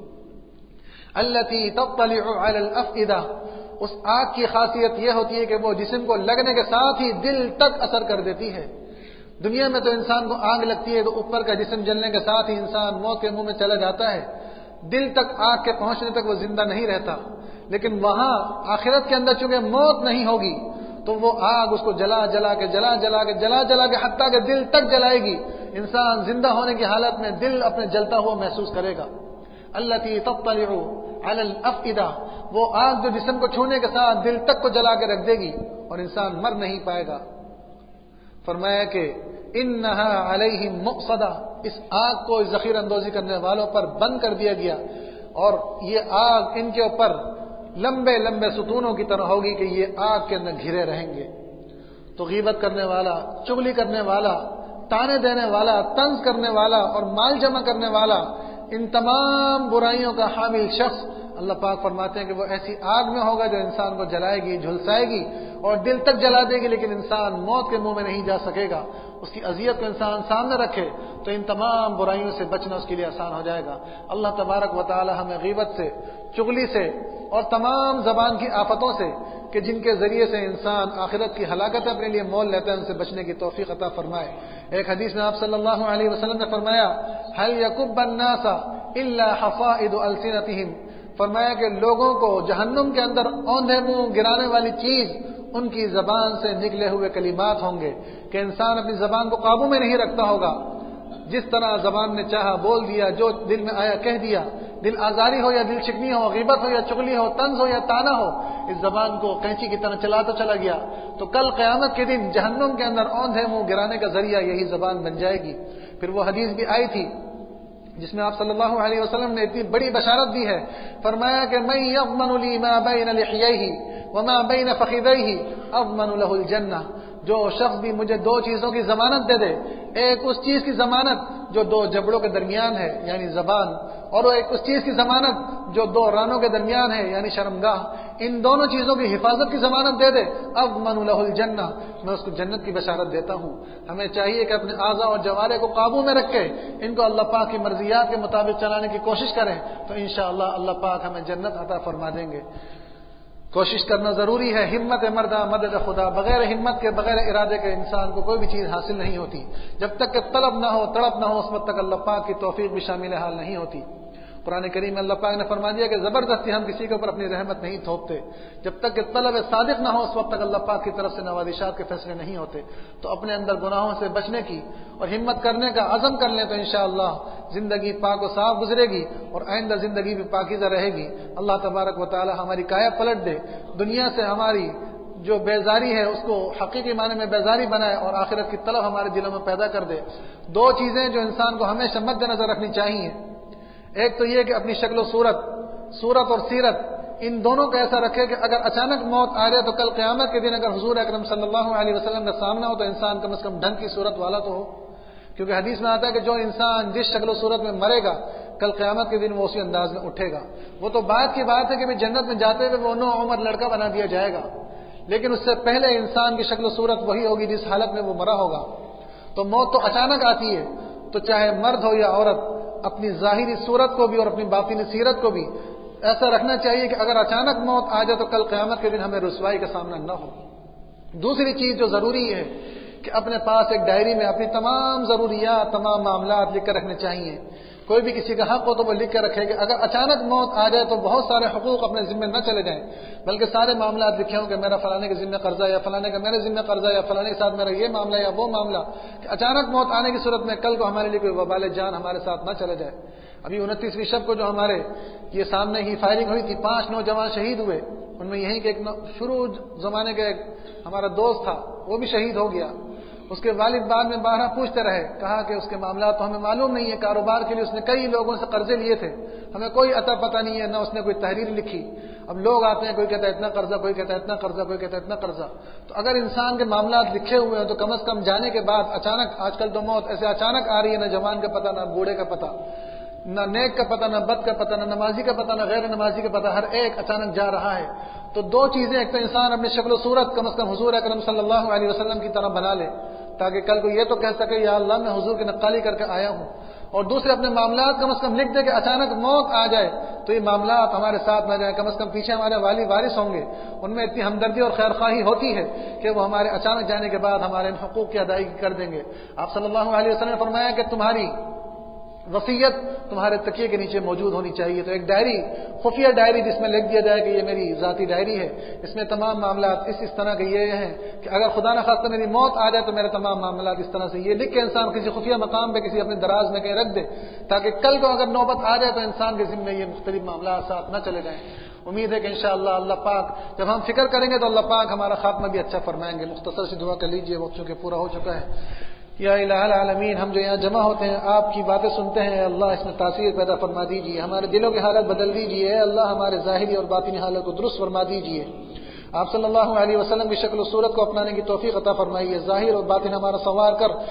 Speaker 1: التی تطلع علی الافئدہ، اس آگ کی خاصیت یہ ہوتی ہے کہ وہ جسم کو لگنے کے ساتھ ہی دل تک اثر کر دیتی ہے۔ دنیا میں تو انسان کو آگ لگتی ہے تو اوپر کا جسم جلنے کے ساتھ ہی انسان موت کے منہ میں چلا جاتا ہے، دل تک آگ کے پہنچنے تک وہ زندہ نہیں رہتا، لیکن وہاں آخرت کے اندر چونکہ موت نہیں ہوگی تو وہ آگ اس کو جلا جلا کے جلا جلا کے جلا جلا کے حتیٰ کہ دل تک جلائے گی، انسان زندہ ہونے کی حالت میں دل اپنے جلتا ہوا محسوس کرے گا۔ التی تطلع علی الافئدہ، وہ آگ جو جسم کو چھونے کے ساتھ دل تک کو جلا کے رکھ دے گی اور انسان مر نہیں پائے گا۔ فرمایا کہ انہا علیہم مؤصدہ، اس آگ کو ذخیرہ اندوزی کرنے والوں پر بند کر دیا گیا، اور یہ آگ ان کے اوپر لمبے لمبے ستونوں کی طرح ہوگی کہ یہ آگ کے اندر گھرے رہیں گے۔ تو غیبت کرنے والا، چغلی کرنے والا، تانے دینے والا، طنز کرنے والا اور مال جمع کرنے والا، ان تمام برائیوں کا حامل شخص اللہ پاک فرماتے ہیں کہ وہ ایسی آگ میں ہوگا جو انسان کو جلائے گی، جھلسائے گی اور دل تک جلا دے گی، لیکن انسان موت کے منہ میں نہیں جا سکے گا۔ اس کی اذیت کو انسان سامنے رکھے تو ان تمام برائیوں سے بچنا اس کے لیے آسان ہو جائے گا۔ اللہ تبارک و تعالی ہمیں غیبت سے، چغلی سے اور تمام زبان کی آفتوں سے کہ جن کے ذریعے سے انسان آخرت کی ہلاکت اپنے لیے مول لیتا ہے، ان سے بچنے کی توفیق عطا فرمائے۔ ایک حدیث میں آپ صلی اللہ علیہ وسلم نے فرمایا هل يكب الناس الا حصائد السنتهم، فرمایا کہ لوگوں کو جہنم کے اندر اوندھے منہ گرانے والی چیز ان کی زبان سے نکلے ہوئے کلمات ہوں گے، کہ انسان اپنی زبان کو قابو میں نہیں رکھتا ہوگا، جس طرح زبان نے چاہا بول دیا، جو دل میں آیا کہہ دیا، دل آزاری ہو یا دل شکنی ہو، غیبت ہو یا چغلی ہو، طنز ہو یا تانا ہو، اس زبان کو کینچی کی طرح چلاتا چلا گیا تو کل قیامت کے دن جہنم کے اندر اوندھے منہ گرانے کا ذریعہ یہی زبان بن جائے گی۔ پھر وہ حدیث بھی آئی تھی جس میں آپ صلی اللہ علیہ وسلم نے اتنی بڑی بشارت دی ہے، فرمایا کہ من یضمن لی ما بین لحییہ وما بین فخذیہ اضمن له الجنہ، جو شخص بھی مجھے دو چیزوں کی ضمانت دے دے، ایک اس چیز کی ضمانت جو دو جبڑوں کے درمیان ہے یعنی زبان، اور ایک اس چیز کی ضمانت جو دو رانوں کے درمیان ہے یعنی شرمگاہ، ان دونوں چیزوں کی حفاظت کی ضمانت دے دے اضمن له الجنہ، میں اس کو جنت کی بشارت دیتا ہوں۔ ہمیں چاہیے کہ اپنے اعضاء اور جوارح کو قابو میں رکھ کے ان کو اللہ پاک کی مرضیات کے مطابق چلانے کی کوشش کریں تو انشاءاللہ اللہ پاک ہمیں جنت عطا فرما دیں گے۔ کوشش کرنا ضروری ہے، ہمت مردہ مدد خدا، بغیر ہمت کے، بغیر ارادے کے انسان کو کوئی بھی چیز حاصل نہیں ہوتی، جب تک کہ طلب نہ ہو، تڑپ نہ ہو، اس وقت تک اللہ پاک کی توفیق بھی شامل حال نہیں ہوتی۔ قرآن کریم میں اللہ پاک نے فرما دیا کہ زبردستی ہم کسی کے اوپر اپنی رحمت نہیں تھوپتے، جب تک کہ طلب صادق نہ ہو اس وقت تک اللہ پاک کی طرف سے نوازشات کے فیصلے نہیں ہوتے۔ تو اپنے اندر گناہوں سے بچنے کی اور ہمت کرنے کا عزم کر لیں تو انشاءاللہ زندگی پاک و صاف گزرے گی اور آئندہ زندگی بھی پاکیزہ رہے گی۔ اللہ تبارک و تعالی ہماری کایا پلٹ دے، دنیا سے ہماری جو بیزاری ہے اس کو حقیقی معنی میں بیزاری بنائے اور آخرت کی طلب ہمارے دلوں میں پیدا کر دے۔ دو چیزیں جو انسان کو ہمیشہ مد نظر رکھنی چاہیے، ایک تو یہ کہ اپنی شکل و صورت صورت اور سیرت ان دونوں کو ایسا رکھے کہ اگر اچانک موت آ جائے تو کل قیامت کے دن اگر حضور اکرم صلی اللہ علیہ وسلم کا سامنا ہو تو انسان کم از کم ڈھنگ کی صورت والا تو ہو، کیونکہ حدیث میں آتا ہے کہ جو انسان جس شکل و صورت میں مرے گا کل قیامت کے دن وہ اسی انداز میں اٹھے گا۔ وہ تو بات کی بات ہے کہ جنت میں جاتے ہوئے وہ نو عمر لڑکا بنا دیا جائے گا، لیکن اس سے پہلے انسان کی شکل و صورت وہی ہوگی جس حالت میں وہ مرا ہوگا۔ تو موت تو اچانک آتی ہے، تو چاہے مرد ہو یا عورت اپنی ظاہری صورت کو بھی اور اپنی باطنی سیرت کو بھی ایسا رکھنا چاہیے کہ اگر اچانک موت آ جائے تو کل قیامت کے دن ہمیں رسوائی کا سامنا نہ ہو۔ دوسری چیز جو ضروری ہے کہ اپنے پاس ایک ڈائری میں اپنی تمام ضروریات، تمام معاملات لکھ کر رکھنے چاہیے۔ کوئی بھی کسی کا حق ہو تو وہ لکھ کر رکھے کہ اگر اچانک موت آ جائے تو بہت سارے حقوق اپنے ذمہ نہ چلے جائیں، بلکہ سارے معاملات لکھے ہوں کہ میرا فلانے کے ذمہ قرضہ یا فلانے کا میرے ذمہ قرضہ یا فلانے کے ساتھ میرا یہ معاملہ یا وہ معاملہ، کہ اچانک موت آنے کی صورت میں کل کو ہمارے لیے کوئی وبال جان ہمارے ساتھ نہ چلے جائے۔ ابھی انتیسویں شب کو جو ہمارے یہ سامنے ہی فائرنگ ہوئی تھی، پانچ نوجوان شہید ہوئے، ان میں یہیں کہ ایک شروع زمانے کا ایک ہمارا دوست تھا وہ بھی شہید ہو گیا۔ اس کے والد بعد میں بارہ پوچھتے رہے، کہا کہ اس کے معاملات تو ہمیں معلوم نہیں ہے، کاروبار کے لیے اس نے کئی لوگوں سے قرضے لیے تھے، ہمیں کوئی عطا پتہ نہیں ہے، نہ اس نے کوئی تحریر لکھی۔ اب لوگ آتے ہیں، کوئی کہتا ہے اتنا قرضہ، کوئی کہتا ہے اتنا قرضہ، کوئی کہتا ہے اتنا قرضہ۔ تو اگر انسان کے معاملات لکھے ہوئے ہیں تو کم از کم جانے کے بعد اچانک، آج کل تو موت ایسے اچانک آ رہی ہے، نہ جوان کا پتہ نہ بوڑھے کا پتہ، نہ نیک کا پتہ نہ بد کا پتہ، نہ نمازی کا پتہ نہ غیر نمازی کا پتہ، ہر ایک اچانک جا رہا ہے۔ تو دو چیزیں، ایک تو انسان اپنی شکل و صورت کم از کم حضور اکرم صلی اللہ علیہ وسلم کی طرح بنا لے تاکہ کل کو یہ تو کہہ سکے یا اللہ میں حضور کی نقالی کر کے آیا ہوں، اور دوسرے اپنے معاملات کم از کم لکھ دے کہ اچانک موت آ جائے تو یہ معاملات ہمارے ساتھ نہ جائیں، کم از کم پیچھے ہمارے والی وارث ہوں گے، ان میں اتنی ہمدردی اور خیر خواہی ہوتی ہے کہ وہ ہمارے اچانک جانے کے بعد ہمارے ان حقوق کی ادائیگی کر دیں گے۔ آپ صلی اللہ علیہ وسلم نے فرمایا کہ تمہاری وصیت تمہارے تکیے کے نیچے موجود ہونی چاہیے، تو ایک ڈائری، خفیہ ڈائری جس میں لکھ دیا جائے کہ یہ میری ذاتی ڈائری ہے، اس میں تمام معاملات اس اس طرح کے یہ ہیں کہ اگر خدا نہ خواستہ میری موت آ جائے تو میرے تمام معاملات اس طرح سے یہ لکھ کے انسان کسی خفیہ مقام پہ کسی اپنے دراز میں کہیں رکھ دے تاکہ کل کو اگر نوبت آ جائے تو انسان کے ذمہ یہ مختلف معاملات ساتھ نہ چلے جائیں۔ امید ہے کہ انشاءاللہ اللہ پاک جب ہم فکر کریں گے تو اللہ پاک ہمارا خاتمہ بھی اچھا فرمائیں گے۔ مختصر سی دعا کر لیجیے، وقت چونکہ پورا ہو چکا ہے۔ یا الہ العالمین، ہم جو یہاں جمع ہوتے ہیں آپ کی باتیں سنتے ہیں، اللہ اس میں تاثیر پیدا فرما دیجیے، ہمارے دلوں کی حالت بدل دیجیے، اللہ ہمارے ظاہری اور باطنی حالت کو درست فرما دیجیے، آپ صلی اللہ علیہ وسلم کی شکل و صورت کو اپنانے کی توفیق عطا فرمائیے، ظاہر اور باطن ہمارا سنوار کر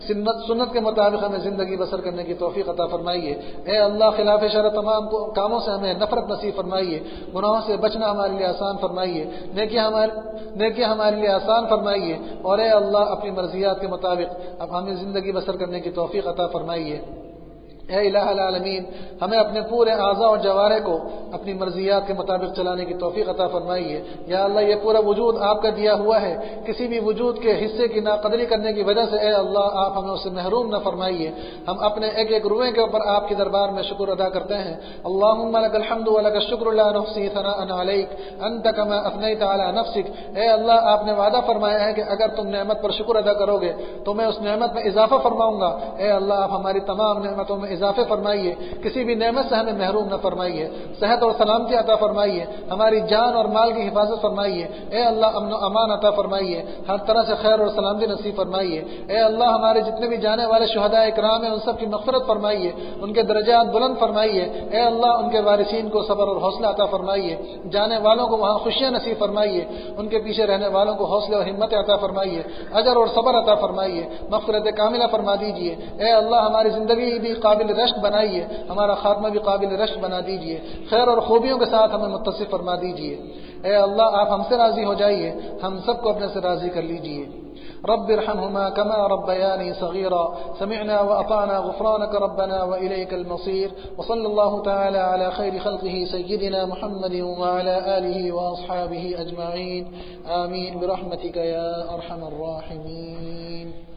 Speaker 1: سنت سنت کے مطابق ہمیں زندگی بسر کرنے کی توفیق عطا فرمائیے۔ اے اللہ خلاف شرع تمام کاموں سے ہمیں نفرت نصیب فرمائیے، گناہوں سے بچنا ہمارے لیے آسان فرمائیے، نیکیاں ہمارے نیکیاں ہمارے لیے آسان فرمائیے، اور اے اللہ اپنی مرضیات کے مطابق اب ہمیں زندگی بسر کرنے کی توفیق عطا فرمائیے۔ اے الہ العالمین، ہمیں اپنے پورے اعضاء اور جوارح کو اپنی مرضیات کے مطابق چلانے کی توفیق عطا فرمائیے۔ یا اللہ یہ پورا وجود آپ کا دیا ہوا ہے، کسی بھی وجود کے حصے کی ناقدری کرنے کی وجہ سے اے اللہ آپ ہمیں اسے محروم نہ فرمائیے۔ ہم اپنے ایک ایک روئے کے اوپر آپ کے دربار میں شکر ادا کرتے ہیں۔ اللہم لک الحمد ولک الشکر لا نحصی ثناء علیک انت کما اثنیت علی نفسک۔ اے اللہ آپ نے وعدہ فرمایا ہے کہ اگر تم نعمت پر شکر ادا کرو گے تو میں اس نعمت میں اضافہ فرماؤں گا۔ اے اللہ آپ ہماری تمام نعمتوں میں اضافے فرمائیے، کسی بھی نعمت سے ہمیں محروم نہ فرمائیے، صحت اور سلامتی عطا فرمائیے، ہماری جان اور مال کی حفاظت فرمائیے۔ اے اللہ امن و امان عطا فرمائیے، ہر طرح سے خیر اور سلامتی نصیب فرمائیے۔ اے اللہ ہمارے جتنے بھی جانے والے شہداء اکرام ہیں ان سب کی مغفرت فرمائیے، ان کے درجات بلند فرمائیے۔ اے اللہ ان کے وارثین کو صبر اور حوصلہ عطا فرمائیے، جانے والوں کو وہاں خوشیاں نصیب فرمائیے، ان کے پیچھے رہنے والوں کو حوصلہ اور ہمت عطا فرمائیے، اجر اور صبر عطا فرمائیے، مغفرت کاملہ فرما دیجیے۔ اے اللہ ہماری زندگی بھی قابل رشک بنائیے، ہمارا خاتمہ بھی قابل رشک بنا دیجیے، خیر اور خوبیوں کے ساتھ ہمیں متصف فرما دیجیے۔ اے اللہ آپ ہم سے راضی ہو جائیے، ہم سب کو اپنے سے راضی کر لیجیے۔ رب ارحمهما كما ربياني صغيرا سمعنا وأطعنا غفرانك ربنا وإليك المصير وصلى الله تعالى على خير خلقه سيدنا محمد وعلى آله وأصحابه أجمعين آمين برحمتك يا أرحم الراحمين.